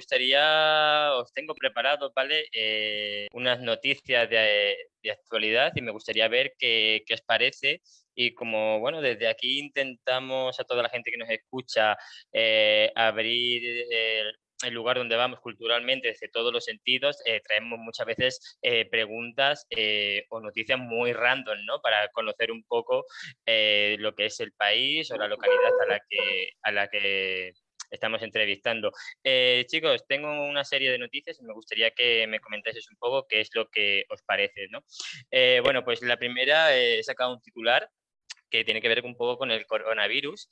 os tengo preparados, ¿vale? Unas noticias de actualidad y me gustaría ver qué os parece. Y como, bueno, desde aquí intentamos a toda la gente que nos escucha abrir el lugar donde vamos culturalmente desde todos los sentidos, traemos muchas veces preguntas o noticias muy random, ¿no? Para conocer un poco lo que es el país o la localidad a la que estamos entrevistando. Chicos, tengo una serie de noticias y me gustaría que me comentaseis un poco qué es lo que os parece, ¿no? Bueno, pues la primera he sacado un titular que tiene que ver un poco con el coronavirus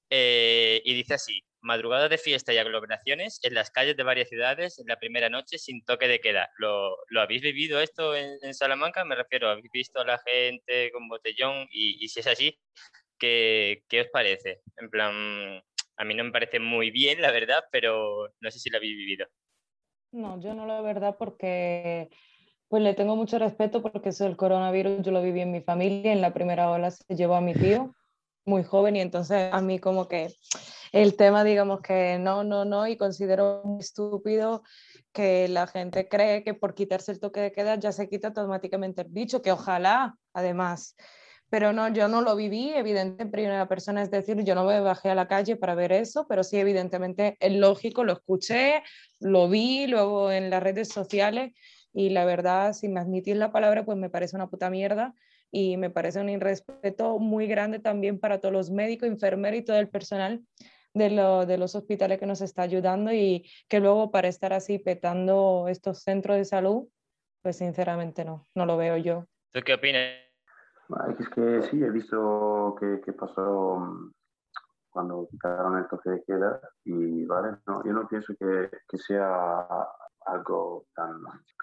y dice así: madrugadas de fiesta y aglomeraciones en las calles de varias ciudades en la primera noche sin toque de queda. ¿Lo habéis vivido esto en Salamanca? Me refiero, ¿habéis visto a la gente con botellón? Y si es así, ¿qué os parece? En plan, a mí no me parece muy bien, la verdad, pero no sé si lo habéis vivido. No, yo no, la verdad, porque pues le tengo mucho respeto porque eso del coronavirus yo lo viví en mi familia. En la primera ola se llevó a mi tío muy joven y entonces a mí como que el tema, digamos que no, y considero muy estúpido que la gente cree que por quitarse el toque de queda ya se quita automáticamente el bicho, que ojalá, además. Pero no, yo no lo viví, evidentemente en primera persona, es decir, yo no me bajé a la calle para ver eso, pero sí, evidentemente, es lógico, lo escuché, lo vi luego en las redes sociales y la verdad, si me admitís la palabra, pues me parece una puta mierda y me parece un irrespeto muy grande también para todos los médicos, enfermeros y todo el personal de los hospitales que nos está ayudando y que luego para estar así petando estos centros de salud, pues sinceramente no lo veo yo. ¿Tú qué opinas? Es que sí, he visto que pasó cuando quitaron el toque de queda y vale, no, yo no pienso que sea algo tan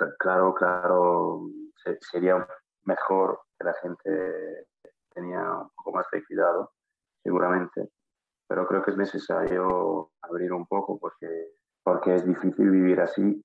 claro, sería mejor que la gente tenía un poco más de cuidado, seguramente, pero creo que es necesario abrir un poco porque es difícil vivir así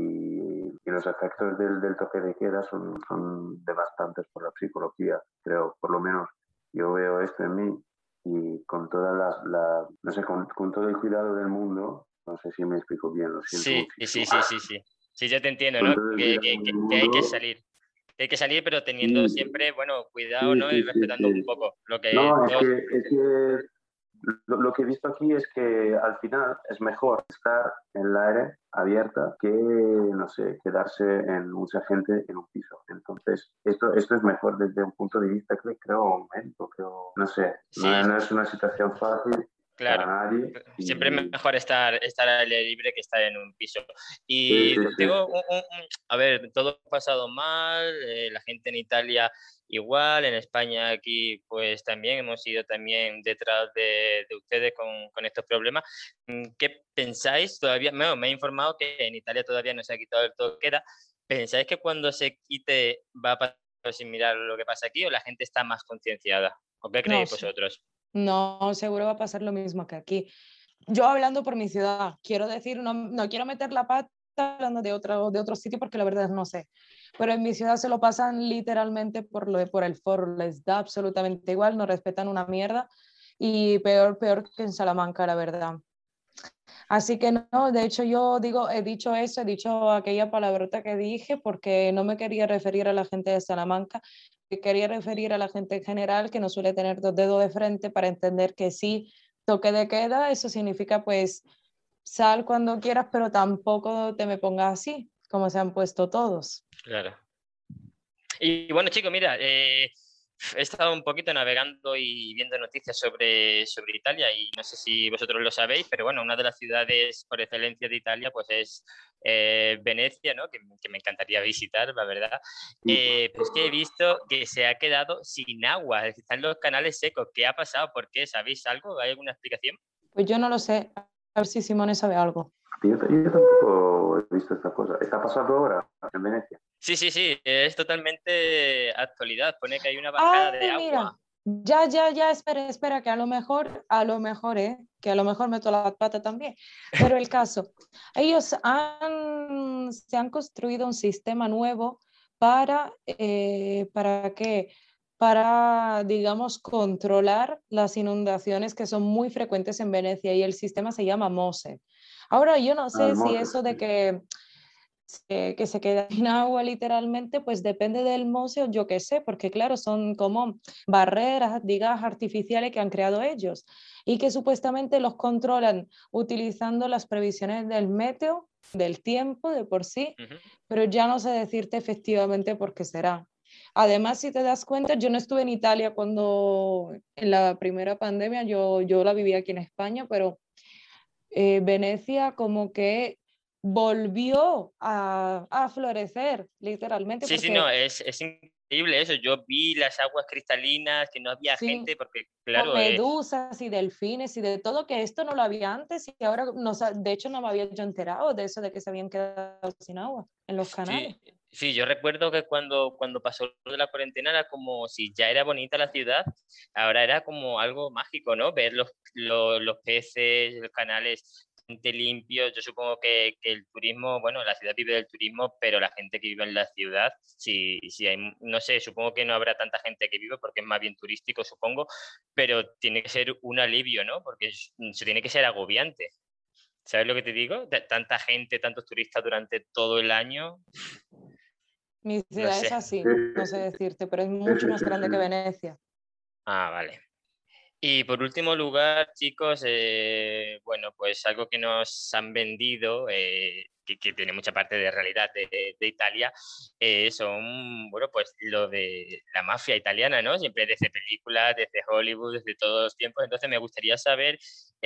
y los efectos del toque de queda son devastantes por la psicología, creo, por lo menos yo veo esto en mí y con todas no sé, con todo el cuidado del mundo, no sé si me explico bien, lo siento Sí, muchísimo. Sí, yo te entiendo, Con ¿no? todo el cuidado del Que hay que mundo, salir. Que hay que salir, pero teniendo sí, siempre, bueno, cuidado, ¿no? Y respetando un sí. poco lo que No, todos... es que lo que he visto aquí es que al final es mejor estar en el aire abierta que, no sé, quedarse en mucha gente en un piso. Entonces, esto es mejor desde un punto de vista, creo, médico, creo, no sé, Sí, no es una situación fácil para claro. nadie. Siempre es mejor estar al aire libre que estar en un piso. Sí, Y sí, sí. tengo a ver, todo ha pasado mal, la gente en Italia igual, en España aquí pues también hemos ido también detrás de ustedes con estos problemas. ¿Qué pensáis todavía? Bueno, me he informado que en Italia todavía no se ha quitado el toque de queda. ¿Pensáis que cuando se quite va a pasar similar a lo que pasa aquí o la gente está más concienciada? ¿O qué No, creéis vosotros? no, seguro va a pasar lo mismo que aquí. Yo hablando por mi ciudad, quiero decir, no quiero meter la pata hablando de otro sitio porque la verdad no sé, pero en mi ciudad se lo pasan literalmente por el foro, les da absolutamente igual, no respetan una mierda y peor que en Salamanca, la verdad. Así que no, de hecho yo digo, he dicho aquella palabrota que dije porque no me quería referir a la gente de Salamanca, me quería referir a la gente en general que no suele tener dos dedos de frente para entender que sí, toque de queda, eso significa pues sal cuando quieras, pero tampoco te me pongas así, como se han puesto todos. Claro. Y bueno, chicos, mira, he estado un poquito navegando y viendo noticias sobre Italia y no sé si vosotros lo sabéis, pero bueno, una de las ciudades por excelencia de Italia pues es Venecia, ¿no? Que me encantaría visitar, la verdad. Pues que he visto que se ha quedado sin agua, están los canales secos. ¿Qué ha pasado? ¿Por qué? ¿Sabéis algo? ¿Hay alguna explicación? Pues yo no lo sé, a ver si Simone sabe algo. Yo tampoco he visto esta cosa. ¿Está pasando ahora en Venecia? Sí, es totalmente actualidad. Pone que hay una bajada de Mira, agua. ya, espera, que a lo mejor, que a lo mejor meto la pata también. Pero el caso, se han construido un sistema nuevo ¿para qué? Para, digamos, controlar las inundaciones que son muy frecuentes en Venecia y el sistema se llama MOSE. Ahora, yo no sé Al si monte. eso de que se queda sin agua literalmente, pues depende del museo, yo qué sé, porque claro, son como barreras, digas, artificiales que han creado ellos y que supuestamente los controlan utilizando las previsiones del meteo, del tiempo de por sí, Ujú. pero ya no sé decirte efectivamente por qué será. Además, si te das cuenta, yo no estuve en Italia cuando en la primera pandemia, yo la viví aquí en España, pero Venecia como que volvió a florecer, literalmente, Sí, no, porque es increíble eso. Yo vi las aguas cristalinas, que no había sí, gente, porque con claro, medusas y delfines y de todo, que esto no lo había antes y ahora, no, de hecho, no me había yo enterado de eso, de que se habían quedado sin agua en los canales. sí, yo recuerdo que cuando pasó lo de la cuarentena era como si ya era bonita la ciudad, ahora era como algo mágico, ¿no? Ver los peces, los canales limpios. Yo supongo que el turismo, bueno, la ciudad vive del turismo, pero la gente que vive en la ciudad, sí hay, no sé, supongo que no habrá tanta gente que vive porque es más bien turístico, supongo, pero tiene que ser un alivio, ¿no? Porque se tiene que ser agobiante. ¿Sabes lo que te digo? Tanta gente, tantos turistas durante todo el año, Mi no ciudad es sé. así, no sé decirte, pero es mucho más grande que Venecia. Ah, vale. Y por último lugar, chicos, bueno, pues algo que nos han vendido, que tiene mucha parte de realidad de Italia, son, bueno, pues lo de la mafia italiana, ¿no? Siempre desde películas, desde Hollywood, desde todos los tiempos. Entonces me gustaría saber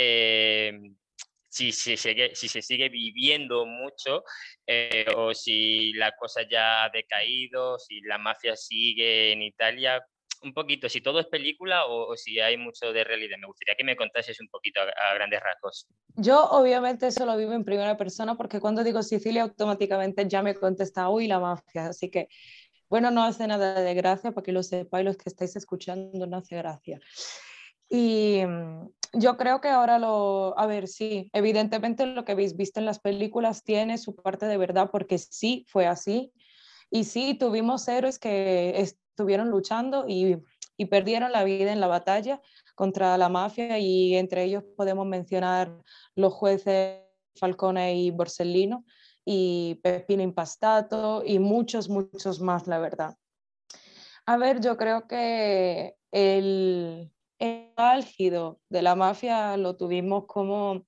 si se sigue viviendo mucho o si la cosa ya ha decaído, si la mafia sigue en Italia. Un poquito, si todo es película o si hay mucho de realidad. Me gustaría que me contases un poquito a grandes rasgos. Yo obviamente eso lo vivo en primera persona porque cuando digo Sicilia automáticamente ya me contesta, uy, la mafia. Así que, bueno, no hace nada de gracia, para que lo sepáis los que estáis escuchando, no hace gracia. Y yo creo que ahora a ver, sí, evidentemente lo que habéis visto en las películas tiene su parte de verdad porque sí fue así. Y sí, tuvimos héroes que estuvieron luchando y perdieron la vida en la batalla contra la mafia y entre ellos podemos mencionar los jueces Falcone y Borsellino y Peppino Impastato y muchos, muchos más, la verdad. A ver, yo creo que el álgido de la mafia lo tuvimos como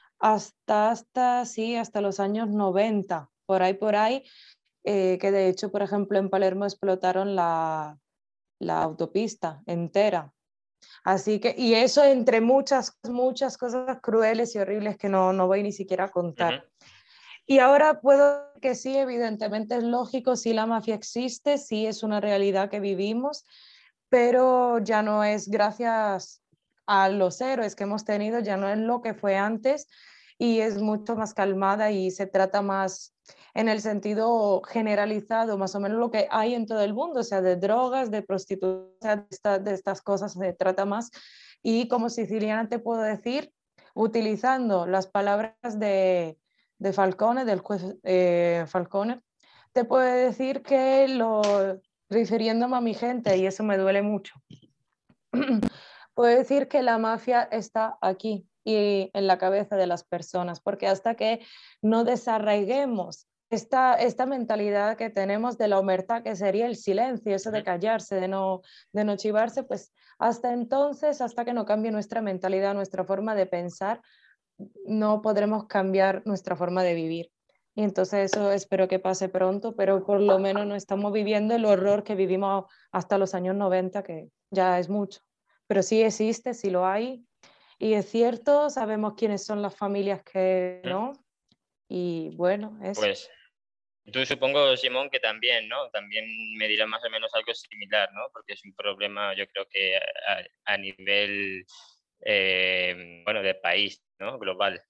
hasta los años 90, por ahí, que de hecho, por ejemplo, en Palermo explotaron la autopista entera. Así que, y eso entre muchas, muchas cosas crueles y horribles que no voy ni siquiera a contar. Y ahora puedo que sí, evidentemente es lógico, sí la mafia existe, sí es una realidad que vivimos, pero ya no es gracias a los héroes que hemos tenido, ya no es lo que fue antes y es mucho más calmada y se trata más en el sentido generalizado, más o menos lo que hay en todo el mundo, o sea, de drogas, de prostitución, de estas cosas se trata más. Y como siciliana te puedo decir, utilizando las palabras de Falcone, del juez Falcone, te puedo decir que refiriéndome a mi gente, y eso me duele mucho, puedo decir que la mafia está aquí y en la cabeza de las personas, porque hasta que no desarraiguemos esta mentalidad que tenemos de la omertà, que sería el silencio, eso de callarse, de no chivarse, pues hasta entonces, hasta que no cambie nuestra mentalidad, nuestra forma de pensar, no podremos cambiar nuestra forma de vivir. Y entonces eso espero que pase pronto, pero por lo menos no estamos viviendo el horror que vivimos hasta los años 90, que ya es mucho. Pero sí existe, sí lo hay. Y es cierto, sabemos quiénes son las familias que no. Y bueno, eso. Pues tú supongo, Simón, que también, ¿no? También me dirás más o menos algo similar, ¿no? Porque es un problema, yo creo que a nivel, bueno, de país, ¿no? Global.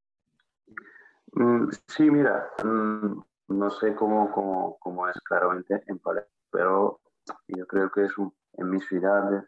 Sí, mira, no sé cómo es claramente en Palermo, pero yo creo que en mi ciudad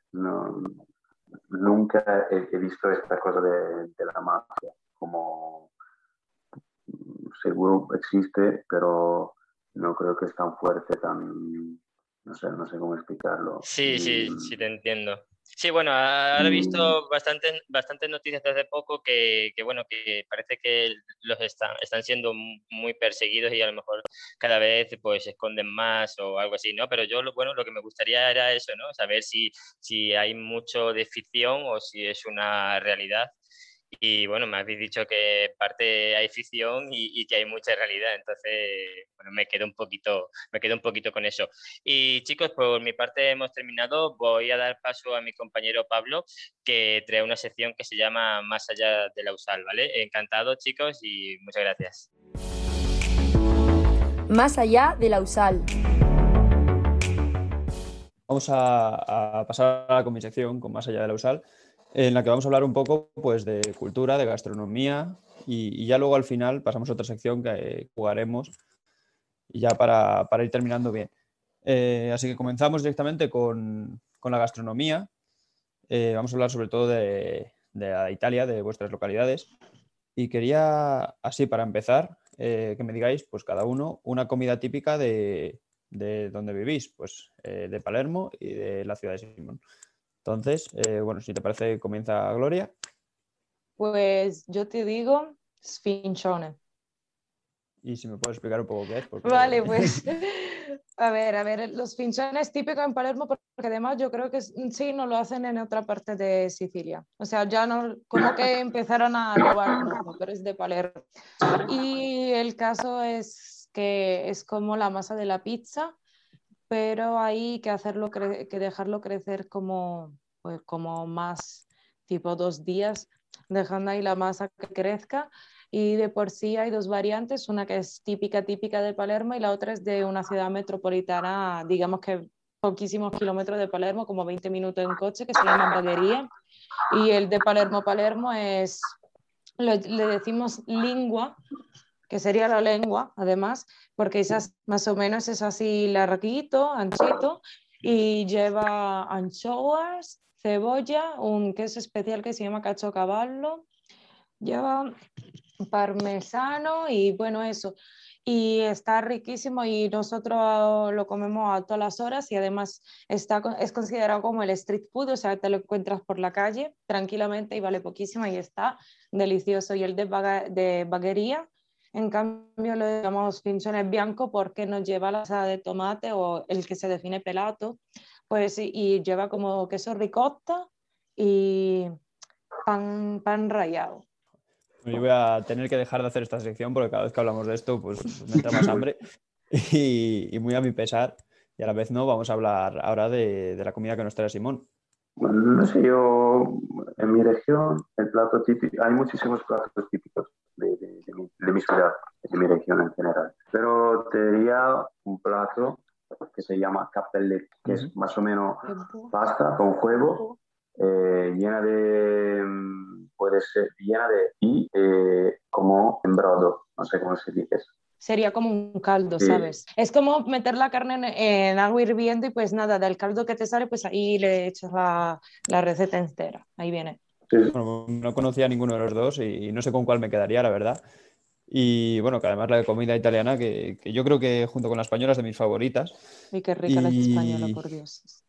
nunca he visto esta cosa de la mafia, como seguro existe, pero no creo que es tan fuerte, no sé cómo explicarlo. Sí, te entiendo. Sí, bueno, ahora he visto bastantes noticias desde hace poco bueno, que parece que los están siendo muy perseguidos y a lo mejor cada vez pues se esconden más o algo así, ¿no? Pero yo, bueno, lo que me gustaría era eso, ¿no? Saber si hay mucho de ficción o si es una realidad. Y bueno, me habéis dicho que parte hay ficción y que hay mucha realidad, entonces, bueno, me quedo un poquito con eso. Y chicos, por mi parte hemos terminado. Voy a dar paso a mi compañero Pablo, que trae una sección que se llama Más allá de la USAL, ¿vale? Encantado, chicos, y muchas gracias. Más allá de la USAL. Vamos a pasar a mi sección con Más allá de la USAL, en la que vamos a hablar un poco pues, de cultura, de gastronomía y ya luego al final pasamos a otra sección que jugaremos y ya para ir terminando bien. Así que comenzamos directamente con la gastronomía. Vamos a hablar sobre todo de Italia, de vuestras localidades. Y quería, así para empezar, que me digáis, pues cada uno, una comida típica de donde vivís, pues de Palermo y de la ciudad de Simón. Entonces, bueno, si te parece, comienza Gloria. Pues yo te digo sfincione. Y si me puedes explicar un poco qué es. Porque... Vale, pues A ver, los finchones típicos en Palermo, porque además yo creo que sí no lo hacen en otra parte de Sicilia. O sea, ya no, como que empezaron a robarnos, ¿no? Pero es de Palermo. Y el caso es que es como la masa de la pizza, pero hay que hacerlo que dejarlo crecer como, pues, como más, tipo 2 días, dejando ahí la masa que crezca. Y de por sí hay dos variantes, una que es típica de Palermo y la otra es de una ciudad metropolitana, digamos que poquísimos kilómetros de Palermo, como 20 minutos en coche, que se llama Bagheria. Y el de Palermo es, le decimos lingua, que sería la lengua, además, porque esas, más o menos es así larguito, anchito, y lleva anchoas, cebolla, un queso especial que se llama cachocavallo, lleva parmesano y bueno, eso. Y está riquísimo y nosotros lo comemos a todas las horas y además es considerado como el street food, o sea, te lo encuentras por la calle tranquilamente y vale poquísimo y está delicioso. Y el de baguería, en cambio, lo llamamos pinchones bianco porque nos lleva la salsa de tomate o el que se define pelato, pues y lleva como queso ricotta y pan rallado. Yo voy a tener que dejar de hacer esta sección porque cada vez que hablamos de esto, pues me entra más hambre y muy a mi pesar. Y a la vez no, vamos a hablar ahora de la comida que nos trae Simón. Bueno, no sé, yo en mi región, el plato típico, hay muchísimos platos típicos de mi ciudad, de mi región en general. Pero te diría un plato que se llama cappelletti, que es más o menos pasta con huevo, llena de, puede ser llena de, y como en brodo, no sé cómo se dice eso. Sería como un caldo, Sí. ¿sabes? Es como meter la carne en agua hirviendo y pues nada, del caldo que te sale, pues ahí le echas la receta entera. Ahí viene. Sí. Bueno, no conocía a ninguno de los dos y no sé con cuál me quedaría, la verdad. Y bueno, que además la comida italiana, que yo creo que junto con la española es de mis favoritas. Y qué rica la española, por Dios.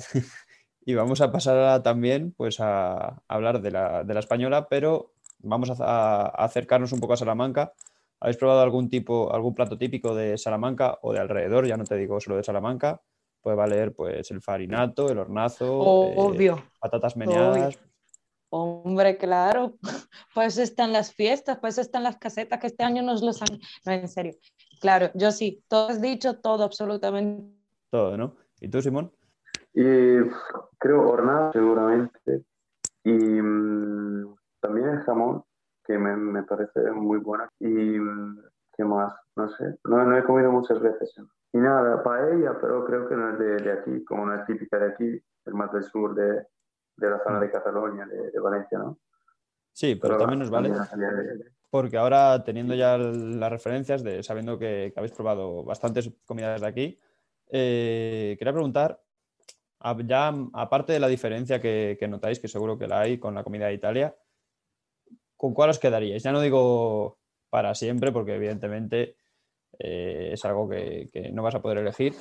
Y vamos a pasar ahora también pues, a hablar de la española, pero vamos a acercarnos un poco a Salamanca. ¿Habéis probado algún plato típico de Salamanca o de alrededor? Ya no te digo solo de Salamanca. Puede valer pues, el farinato, el hornazo, Obvio. patatas meneadas. Obvio. Hombre, claro. Pues están las fiestas, pues están las casetas que este año nos los han... No, en serio. Claro, yo sí. Todo has dicho, todo, absolutamente. Todo, ¿no? ¿Y tú, Simón? Y creo hornado seguramente. Y también el jamón, que me parece muy buena. Y qué más, no sé, no he comido muchas veces. Y nada, paella, pero creo que no es de aquí, como no es típica de aquí, es más del sur de la zona de Cataluña, de Valencia, ¿no? Sí, pero también nos vale. Porque ahora, teniendo ya las referencias, sabiendo que habéis probado bastantes comidas de aquí, quería preguntar, ya aparte de la diferencia que notáis, que seguro que la hay con la comida de Italia, ¿con cuál os quedaríais? Ya no digo para siempre, porque evidentemente es algo que no vas a poder elegir,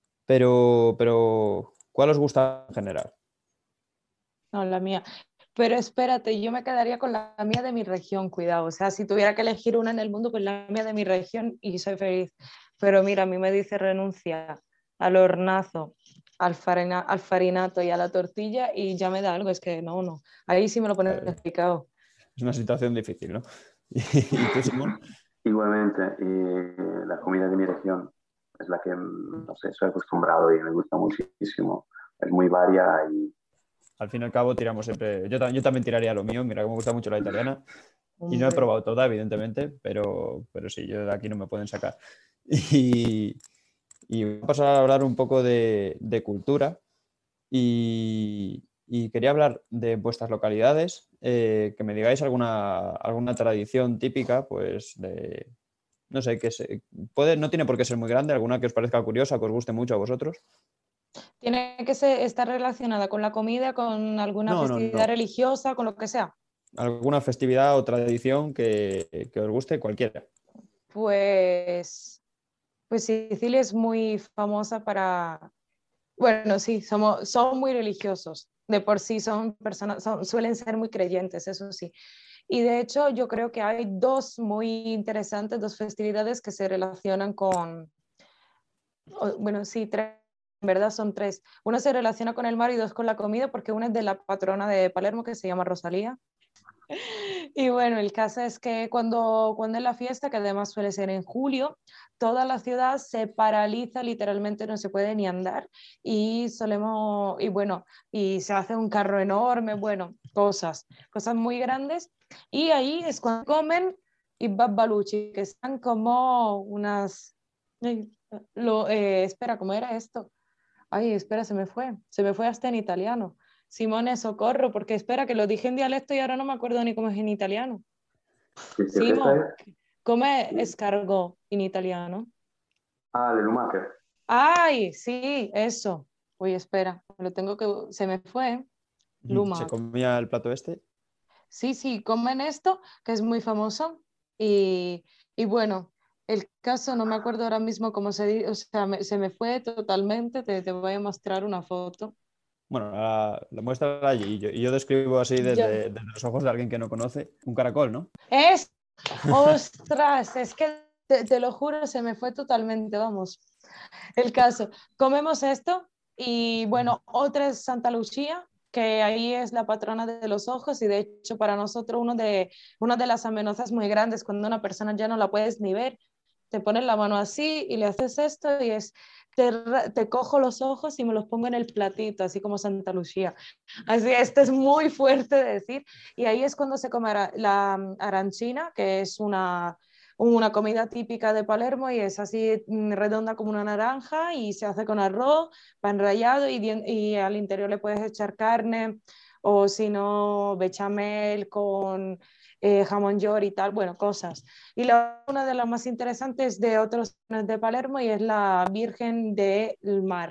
pero ¿cuál os gusta en general? No, la mía. Pero espérate, yo me quedaría con la mía de mi región, cuidado. O sea, si tuviera que elegir una en el mundo, pues la mía de mi región y soy feliz. Pero mira, a mí me dice renuncia al hornazo, al farinato y a la tortilla y ya me da algo. Es que no. Ahí sí me lo ponen explicado. Es una situación difícil, ¿no? ¿Y tú, Simón? Igualmente, la comida de mi región es la que, no sé, soy acostumbrado y me gusta muchísimo. Es muy variada y... Al fin y al cabo tiramos siempre... Yo también tiraría lo mío, mira que me gusta mucho la italiana. Y no he probado toda, evidentemente, pero sí, yo de aquí no me pueden sacar. Y voy a pasar a hablar un poco de cultura. Y quería hablar de vuestras localidades, que me digáis alguna tradición típica, pues de... No sé, no tiene por qué ser muy grande, alguna que os parezca curiosa, que os guste mucho a vosotros. Tiene que estar relacionada con la comida, con alguna festividad No. religiosa, con lo que sea. ¿Alguna festividad o tradición que os guste? Cualquiera. Pues Sicilia es muy famosa para... Bueno, sí, son muy religiosos. De por sí son personas, suelen ser muy creyentes, eso sí. Y de hecho yo creo que hay dos muy interesantes, dos festividades que se relacionan Bueno, sí, tres. En verdad son tres. Uno se relaciona con el mar y dos con la comida, porque una es de la patrona de Palermo, que se llama Rosalía. Y bueno, el caso es que cuando es la fiesta, que además suele ser en julio, toda la ciudad se paraliza, literalmente no se puede ni andar y bueno, y se hace un carro enorme, bueno, cosas muy grandes. Y ahí es cuando comen y baluchi, que están como unas... Ay, espera, ¿cómo era esto? Ay, espera, se me fue hasta en italiano. Simone, socorro, porque espera, que lo dije en dialecto y ahora no me acuerdo ni cómo es en italiano. ¿Qué fiesta Simo, es? ¿cómo es escargot en italiano? Ah, el Lumaker. Ay, sí, eso. Uy, espera, lo tengo que... Se me fue. Se Lumac. comía el plato este. Sí, sí, comen esto, que es muy famoso. Y bueno, el caso, no me acuerdo ahora mismo cómo se dice, o sea, se me fue totalmente. Te voy a mostrar una foto. Bueno, la muestra allí y yo describo así Ya. desde los ojos de alguien que no conoce. Un caracol, ¿no? Es, ostras, es que te lo juro, se me fue totalmente, vamos. El caso, comemos esto y bueno, otra es Santa Lucía, que ahí es la patrona de los ojos y de hecho para nosotros una de las amenazas muy grandes cuando una persona ya no la puedes ni ver, te pones la mano así y le haces esto y es, te cojo los ojos y me los pongo en el platito, así como Santa Lucía. Así, esto es muy fuerte de decir. Y ahí es cuando se come la arancina, que es una comida típica de Palermo y es así redonda como una naranja y se hace con arroz, pan rallado y al interior le puedes echar carne o si no, bechamel con jamón york y tal, bueno, cosas. Y una de las más interesantes de otros de Palermo y es la Virgen del Mar.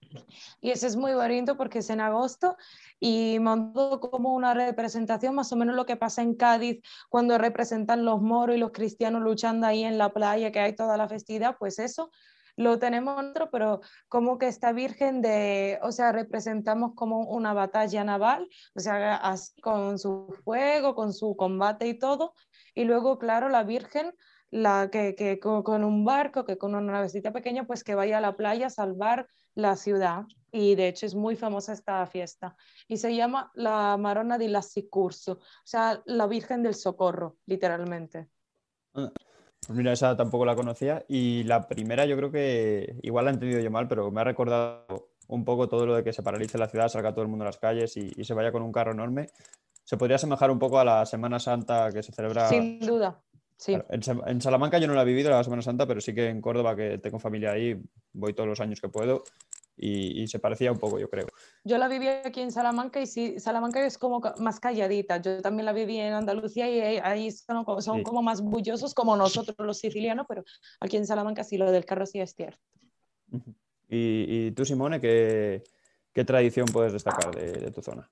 Y ese es muy bonito porque es en agosto y montó como una representación, más o menos lo que pasa en Cádiz cuando representan los moros y los cristianos luchando ahí en la playa, que hay toda la festividad, pues eso lo tenemos nosotros, pero como que esta virgen o sea, representamos como una batalla naval, o sea, así, con su fuego, con su combate y todo, y luego, claro, la virgen que con un barco, que con una navecita pequeña, pues que vaya a la playa a salvar la ciudad y de hecho es muy famosa esta fiesta y se llama la Marona di Lassicurso, o sea, la Virgen del Socorro, literalmente. Ah, pues mira, esa tampoco la conocía. Y la primera yo creo que igual la he entendido yo mal, pero me ha recordado un poco todo lo de que se paralice la ciudad, salga todo el mundo a las calles y se vaya con un carro enorme. Se podría asemejar un poco a la Semana Santa que se celebra. Sin duda, Claro, sí. en Salamanca yo no la he vivido la Semana Santa, pero sí que en Córdoba, que tengo familia ahí, voy todos los años que puedo y se parecía un poco, yo creo. Yo la viví aquí en Salamanca y sí, Salamanca es como más calladita. Yo también la viví en Andalucía y ahí son Sí. como más bullosos como nosotros los sicilianos, pero aquí en Salamanca sí, lo del carro sí es cierto. Ujú. Y tú, Simone, ¿qué tradición puedes destacar de tu zona?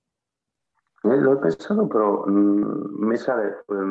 Lo he pensado, pero me sale.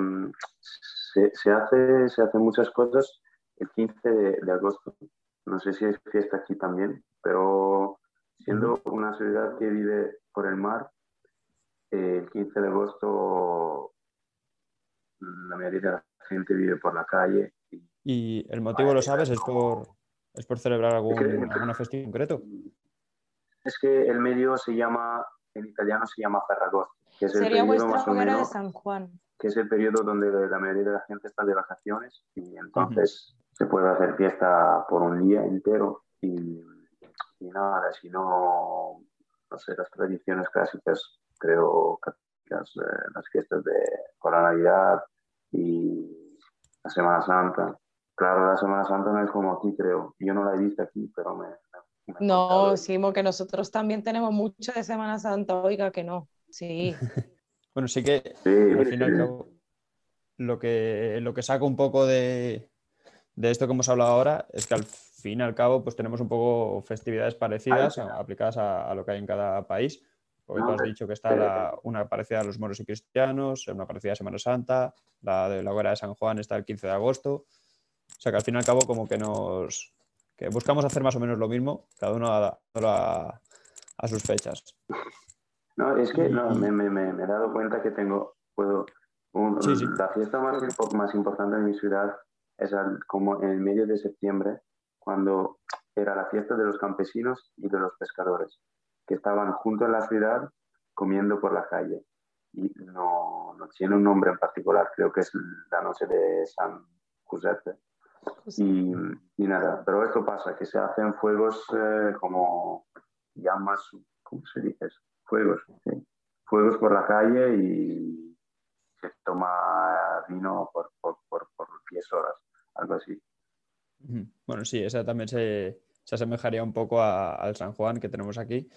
Se hacen muchas cosas el 15 de agosto. No sé si es fiesta aquí también, pero siendo una ciudad que vive por el mar, el 15 de agosto la mayoría de la gente vive por la calle. ¿Y el motivo lo sabes? ¿Es por celebrar Es que, alguna festividad en concreto? es que el medio se llama, en italiano se llama Ferragosto, que es el Sería periodo vuestra más o hoguera de menos, San Juan. que es el periodo donde la mayoría de la gente está de vacaciones y Ujú. entonces se puede hacer fiesta por un día entero y nada, si no, no sé, las tradiciones clásicas, creo que las fiestas por la Navidad y la Semana Santa. Claro, la Semana Santa no es como aquí, creo. Yo no la he visto aquí, pero me han No, contado. Simo, que nosotros también tenemos mucho de Semana Santa, oiga que no. Sí. Bueno, sí que Sí, al fin y al cabo lo que saco un poco de esto que hemos hablado ahora es que al fin y al cabo pues tenemos un poco festividades parecidas aplicadas a lo que hay en cada país. Porque tú has dicho que está una parecida a los moros y cristianos, una parecida a Semana Santa, la de la hoguera de San Juan está el 15 de agosto. O sea que al fin y al cabo como que buscamos hacer más o menos lo mismo, cada uno a sus fechas. no, es que no, Y me he dado cuenta que sí, sí. la fiesta más importante de mi ciudad es como en el medio de septiembre, cuando era la fiesta de los campesinos y de los pescadores, que estaban juntos en la ciudad comiendo por la calle. Y no tiene un nombre en particular, creo que es la noche de San Giuseppe. Y nada, pero esto pasa, que se hacen fuegos como llamas, ¿cómo se dice eso? Fuegos, sí. Fuegos por la calle y se toma vino por 10 horas, algo así. Bueno, sí, esa también se asemejaría un poco al San Juan que tenemos aquí.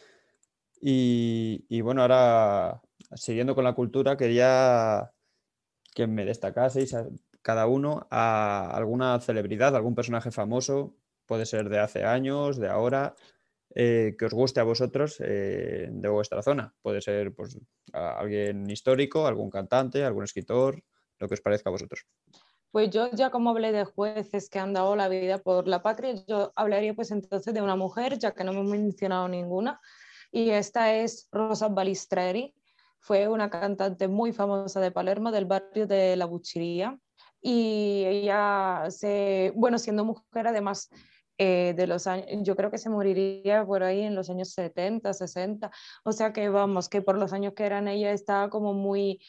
Y bueno, ahora, siguiendo con la cultura, quería que me destacaseis cada uno a alguna celebridad, algún personaje famoso, puede ser de hace años, de ahora, que os guste a vosotros de vuestra zona. Puede ser pues, alguien histórico, algún cantante, algún escritor, lo que os parezca a vosotros. Pues yo ya como hablé de jueces que han dado la vida por la patria, yo hablaría pues entonces de una mujer, ya que no me he mencionado ninguna, y esta es Rosa Balistreri. Fue una cantante muy famosa de Palermo, del barrio de La Buchería, y ella, siendo mujer además de los años, yo creo que se moriría por ahí en los años 70, 60, o sea que vamos, que por los años que eran ella estaba como muy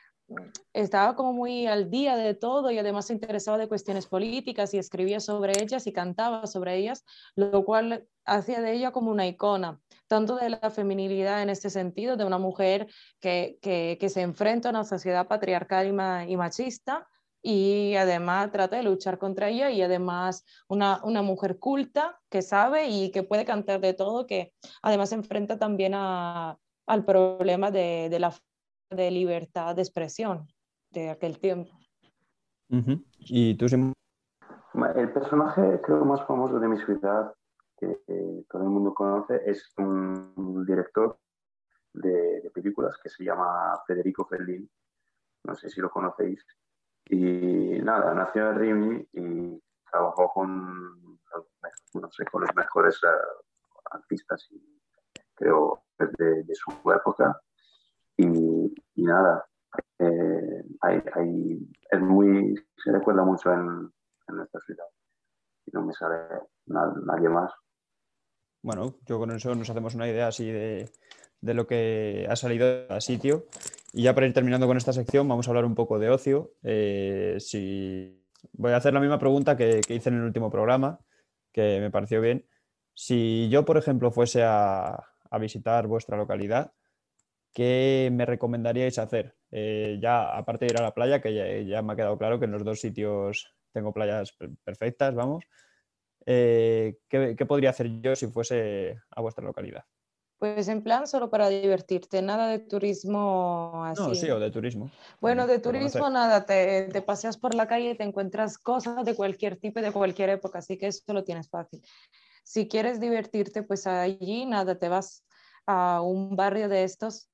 al día de todo y además se interesaba de cuestiones políticas y escribía sobre ellas y cantaba sobre ellas, lo cual hacía de ella como una icona, tanto de la feminilidad en este sentido, de una mujer que se enfrenta a una sociedad patriarcal y machista y además trata de luchar contra ella y además una mujer culta que sabe y que puede cantar de todo, que además se enfrenta también al problema de la de libertad de expresión de aquel tiempo. ¿Y tú, Simón? El personaje creo más famoso de mi ciudad que todo el mundo conoce es un director de películas que se llama Federico Fellini, no sé si lo conocéis, y nada, nació en Rimini y trabajó con los mejores artistas y creo de su época. Y nada, se recuerda mucho en nuestra ciudad. Y no me sale nadie más. Bueno, yo con eso nos hacemos una idea así de lo que ha salido al sitio. Y ya para ir terminando con esta sección, vamos a hablar un poco de ocio. Voy a hacer la misma pregunta que hice en el último programa, que me pareció bien. Si yo, por ejemplo, fuese a visitar vuestra localidad, ¿qué me recomendaríais hacer? Ya, aparte de ir a la playa, que ya me ha quedado claro que en los dos sitios tengo playas perfectas, vamos. ¿Qué podría hacer yo si fuese a vuestra localidad? Pues en plan solo para divertirte, nada de turismo así. No, sí, o de turismo. Bueno, de turismo nada, te paseas por la calle y te encuentras cosas de cualquier tipo y de cualquier época, así que eso lo tienes fácil. Si quieres divertirte, pues allí nada, te vas a un barrio de estos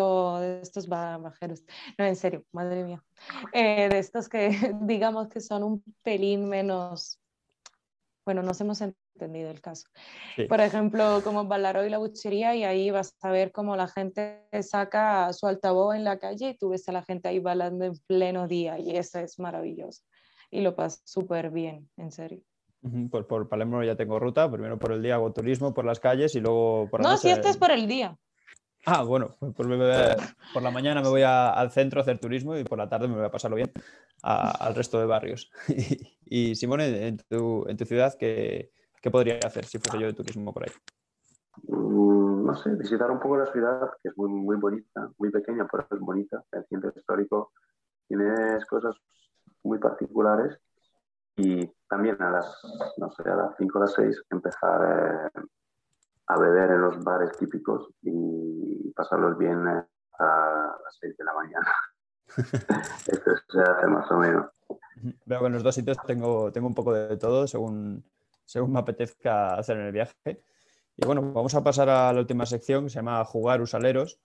bajeros, no, en serio, madre mía, de estos que digamos que son un pelín menos, bueno, nos hemos entendido el caso. Sí. Por ejemplo, como Ballarò y La Buchería, y ahí vas a ver cómo la gente saca su altavoz en la calle y tú ves a la gente ahí bailando en pleno día y eso es maravilloso y lo pasas súper bien, en serio. Pues por Palermo ya tengo ruta, primero por el día hago turismo por las calles y luego por la noche... No, si este es por el día. Ah, bueno, pues por la mañana me voy al centro a hacer turismo y por la tarde me voy a pasarlo bien al resto de barrios. Y Simone, en tu ciudad, ¿qué podría hacer si fuese yo de turismo por ahí? No sé, visitar un poco la ciudad, que es muy, muy bonita, muy pequeña, pero es bonita. El centro histórico tiene cosas muy particulares. Y también a las 5 o las 6 empezar a beber en los bares típicos y pasarlos bien a las 6 de la mañana. Esto se hace más o menos. Veo que en los dos sitios tengo un poco de todo según me apetezca hacer en el viaje. Y bueno, vamos a pasar a la última sección que se llama Jugar Usaleros.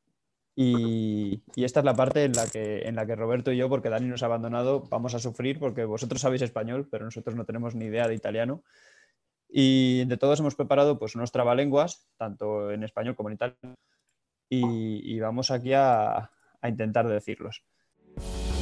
Y esta es la parte en la que Roberto y yo, porque Dani nos ha abandonado, vamos a sufrir porque vosotros sabéis español, pero nosotros no tenemos ni idea de italiano. Y entre todos hemos preparado pues, unos trabalenguas, tanto en español como en italiano, y vamos aquí a intentar decirlos.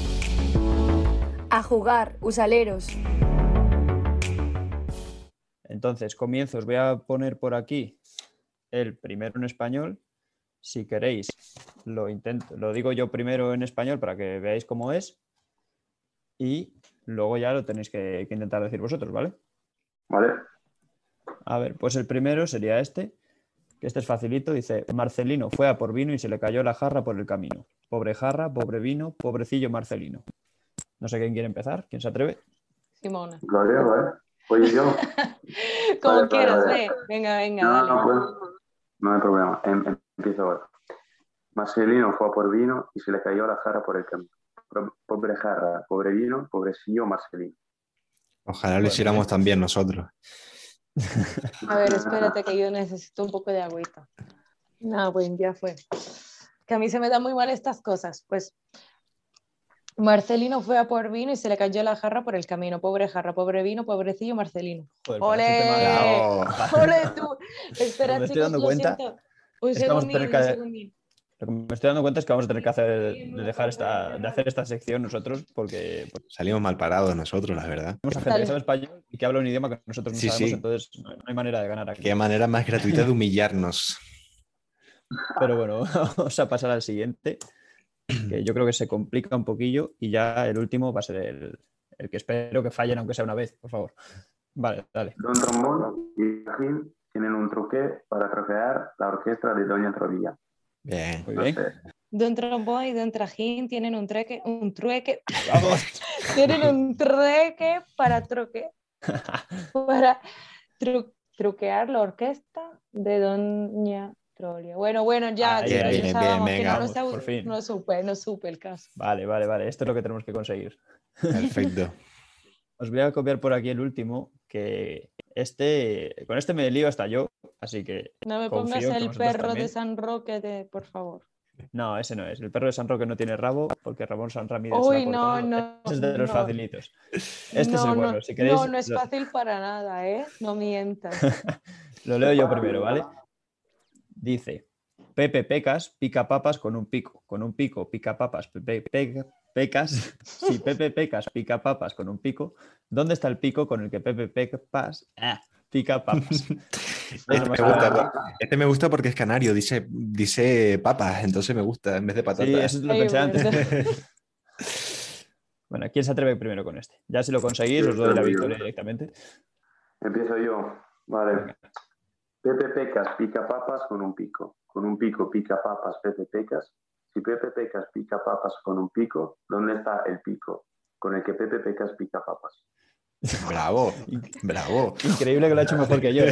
A jugar, usaleros. entonces comienzo. Os voy a poner por aquí el primero en español. Si queréis, lo digo yo primero en español para que veáis cómo es. Y luego ya lo tenéis que intentar decir vosotros, ¿vale? Vale. A ver, pues el primero sería este, que este es facilito. Dice: Marcelino fue a por vino y se le cayó la jarra por el camino. Pobre jarra, pobre vino, pobrecillo Marcelino. No sé quién quiere empezar. ¿Quién se atreve? Simona. Gloria, ¿vale? Oye, yo. Como Vale, quieras, vale. ve. Venga, No, dale. no, pues, no hay problema. Empiezo ahora. Marcelino fue a por vino y se le cayó la jarra por el camino. Pobre jarra, pobre vino, pobrecillo Marcelino. Ojalá lo hiciéramos también nosotros. A ver, espérate que yo necesito un poco de agüita. No, pues ya fue. Que a mí se me dan muy mal estas cosas. Pues Marcelino fue a por vino y se le cayó la jarra por el camino. Pobre jarra, pobre vino, pobrecillo Marcelino. Joder, ¡Ole! ¡Ole tú! Espera, Me estoy chicos, dando lo cuenta. siento. Un Es que vamos a segundín, tener un que- segundín. Lo que me estoy dando cuenta es que vamos a tener que hacer esta sección nosotros porque Salimos mal parados nosotros, la verdad. tenemos a gente que sabe español y que habla un idioma que nosotros no Sí, sabemos, sí. entonces no hay manera de ganar aquí. Qué manera más gratuita de humillarnos. Pero bueno, vamos a pasar al siguiente, que yo creo que se complica un poquillo y ya el último va a ser el que espero que fallen aunque sea una vez, por favor. Vale, dale. Don Trombón y Gil tienen un truque para troquear la orquesta de Doña Trovilla. Bien. Muy bien. Don Trombón y Don Trajín tienen un trueque Vamos. tienen un trueque para truquear la orquesta de Doña Trolia. Bueno, ya, Ahí, chicos, ahí, ya bien, sabemos bien, que venga. Vamos, por fin. no supe el caso. Vale. Esto es lo que tenemos que conseguir. Perfecto. Os voy a copiar por aquí el último, que con este me lío hasta yo, así que No me confío pongas en que el vosotros perro también. de San Roque, por favor. No, ese no es. El perro de San Roque no tiene rabo porque Ramón San Ramírez Uy, se la cortó. no, Ese es de los no. facilitos. Este es el bueno. Si queréis, no es fácil para nada, ¿eh? No mientas. lo leo yo primero, ¿vale? Dice: Pepe Pecas pica papas con un pico. Con un pico pica papas. Pecas. Si Pepe Pecas pica papas con un pico, ¿dónde está el pico con el que Pepe Pecas pica papas? Este me gusta porque es canario, dice papas, entonces me gusta en vez de patatas. Sí, eso lo Ay, pensé bueno. antes. Bueno, ¿quién se atreve primero con este? Ya si lo conseguís, os doy la victoria directamente. Empiezo yo. Vale. Pepe Pecas pica papas con un pico. Con un pico pica papas Pepe Pecas. Si Pepe Pecas pica papas con un pico, ¿dónde está el pico con el que Pepe Pecas pica papas? Bravo, bravo. Increíble que lo ha hecho mejor que yo.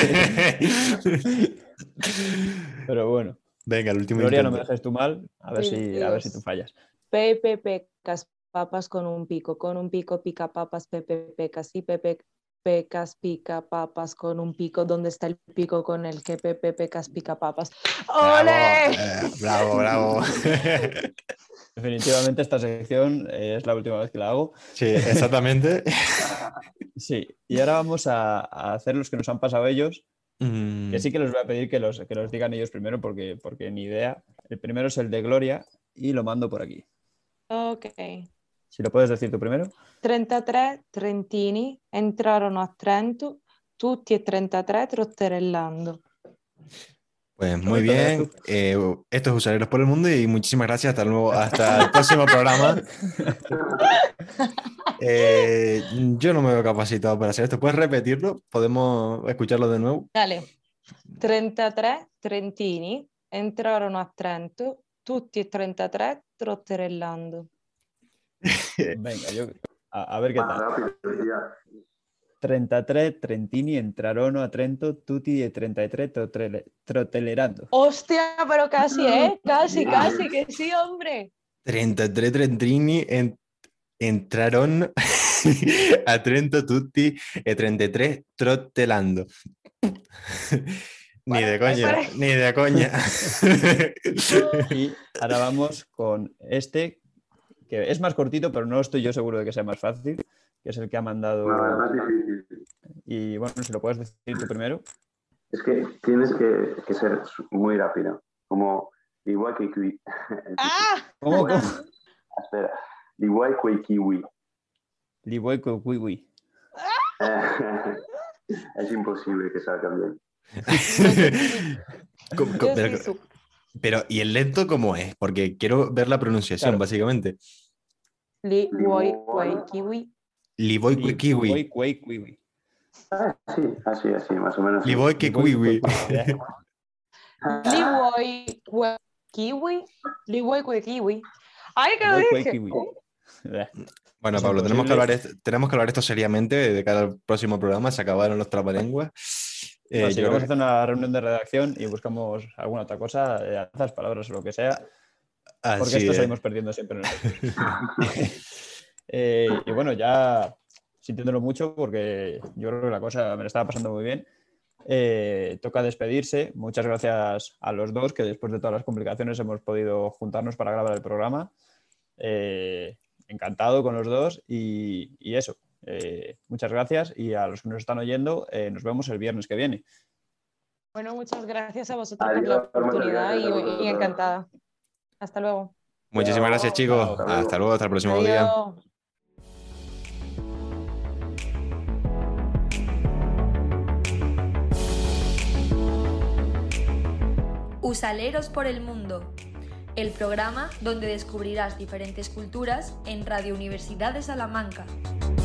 Pero bueno. Venga, el último Gloria, no intento. me dejes tú mal. A ver Dios. si tú fallas. Pepe Pecas papas con un pico pica papas Pepe Pecas. Si Pepe Pecas pica papas con un pico, ¿dónde está el pico con el que Pepe Pecas pica papas? ¡Ole! Bravo. Definitivamente esta sección es la última vez que la hago. Sí, exactamente. Sí, y ahora vamos a hacer los que nos han pasado ellos, que sí que les voy a pedir que los digan ellos primero porque ni idea. El primero es el de Gloria y lo mando por aquí. Ok. Si lo puedes decir tú primero. 33 trentini entrarono a Trento, tutti e 33 trotterellando. Pues muy Roberto, ¿le das bien. Esto es Usareros por el Mundo y muchísimas gracias. Hasta el próximo programa. Yo no me veo capacitado para hacer esto. ¿Puedes repetirlo? ¿Podemos escucharlo de nuevo? Dale. 33 trentini entrarono a Trento, tutti e 33 trotterellando. Venga, a ver qué Más tal. rápido, ya. 33 trentini entrarono a Trento, tutti e 33 trotellerando. Hostia, pero casi, ¿eh? Casi, que sí, hombre. 33 trentrini entraron a Trento tutti e 33 trottelando. Ni de coña, ni de coña. Y ahora vamos con este, que es más cortito, pero no estoy yo seguro de que sea más fácil, que es el que ha mandado. No, es más difícil. Y bueno, si lo puedes decir tú primero. Es que tienes que ser muy rápido. Como igual que kiwi. ¡Ah! ¿Cómo? Espera. Igual que kiwi. Libueco, wiwi. Es imposible que salga bien. Pero, ¿y el lento cómo es? Porque quiero ver la pronunciación, Claro. básicamente. Li, Woi, Wei, Kiwi. Liboy Kiwi. Kiwi. Así, más o menos. Liboy Kiwi. Li, Woi, Wei, Kiwi. Li, Woi, Wei, Kiwi. ¡Ay, que lo dije! Bueno, Es Pablo, tenemos que imposible. hablar esto seriamente de cara al próximo programa. Se acabaron los trabalenguas. No, sí, Yo vamos a creo hacer una reunión de redacción y buscamos alguna otra cosa, las palabras o lo que sea, porque así esto es. salimos perdiendo siempre nosotros. Y bueno, ya sintiéndolo mucho, porque yo creo que la cosa me la estaba pasando muy bien. Toca despedirse. Muchas gracias a los dos, que después de todas las complicaciones hemos podido juntarnos para grabar el programa. Encantado con los dos y eso. Muchas gracias, y a los que nos están oyendo, nos vemos el viernes que viene. Bueno, muchas gracias a vosotros por Adiós, la muchas oportunidad gracias a vosotros. y encantada. Hasta luego. Muchísimas gracias, chicos. Hasta luego. Hasta luego, hasta el próximo día. Adiós. Usaleros por el Mundo, el programa donde descubrirás diferentes culturas en Radio Universidad de Salamanca.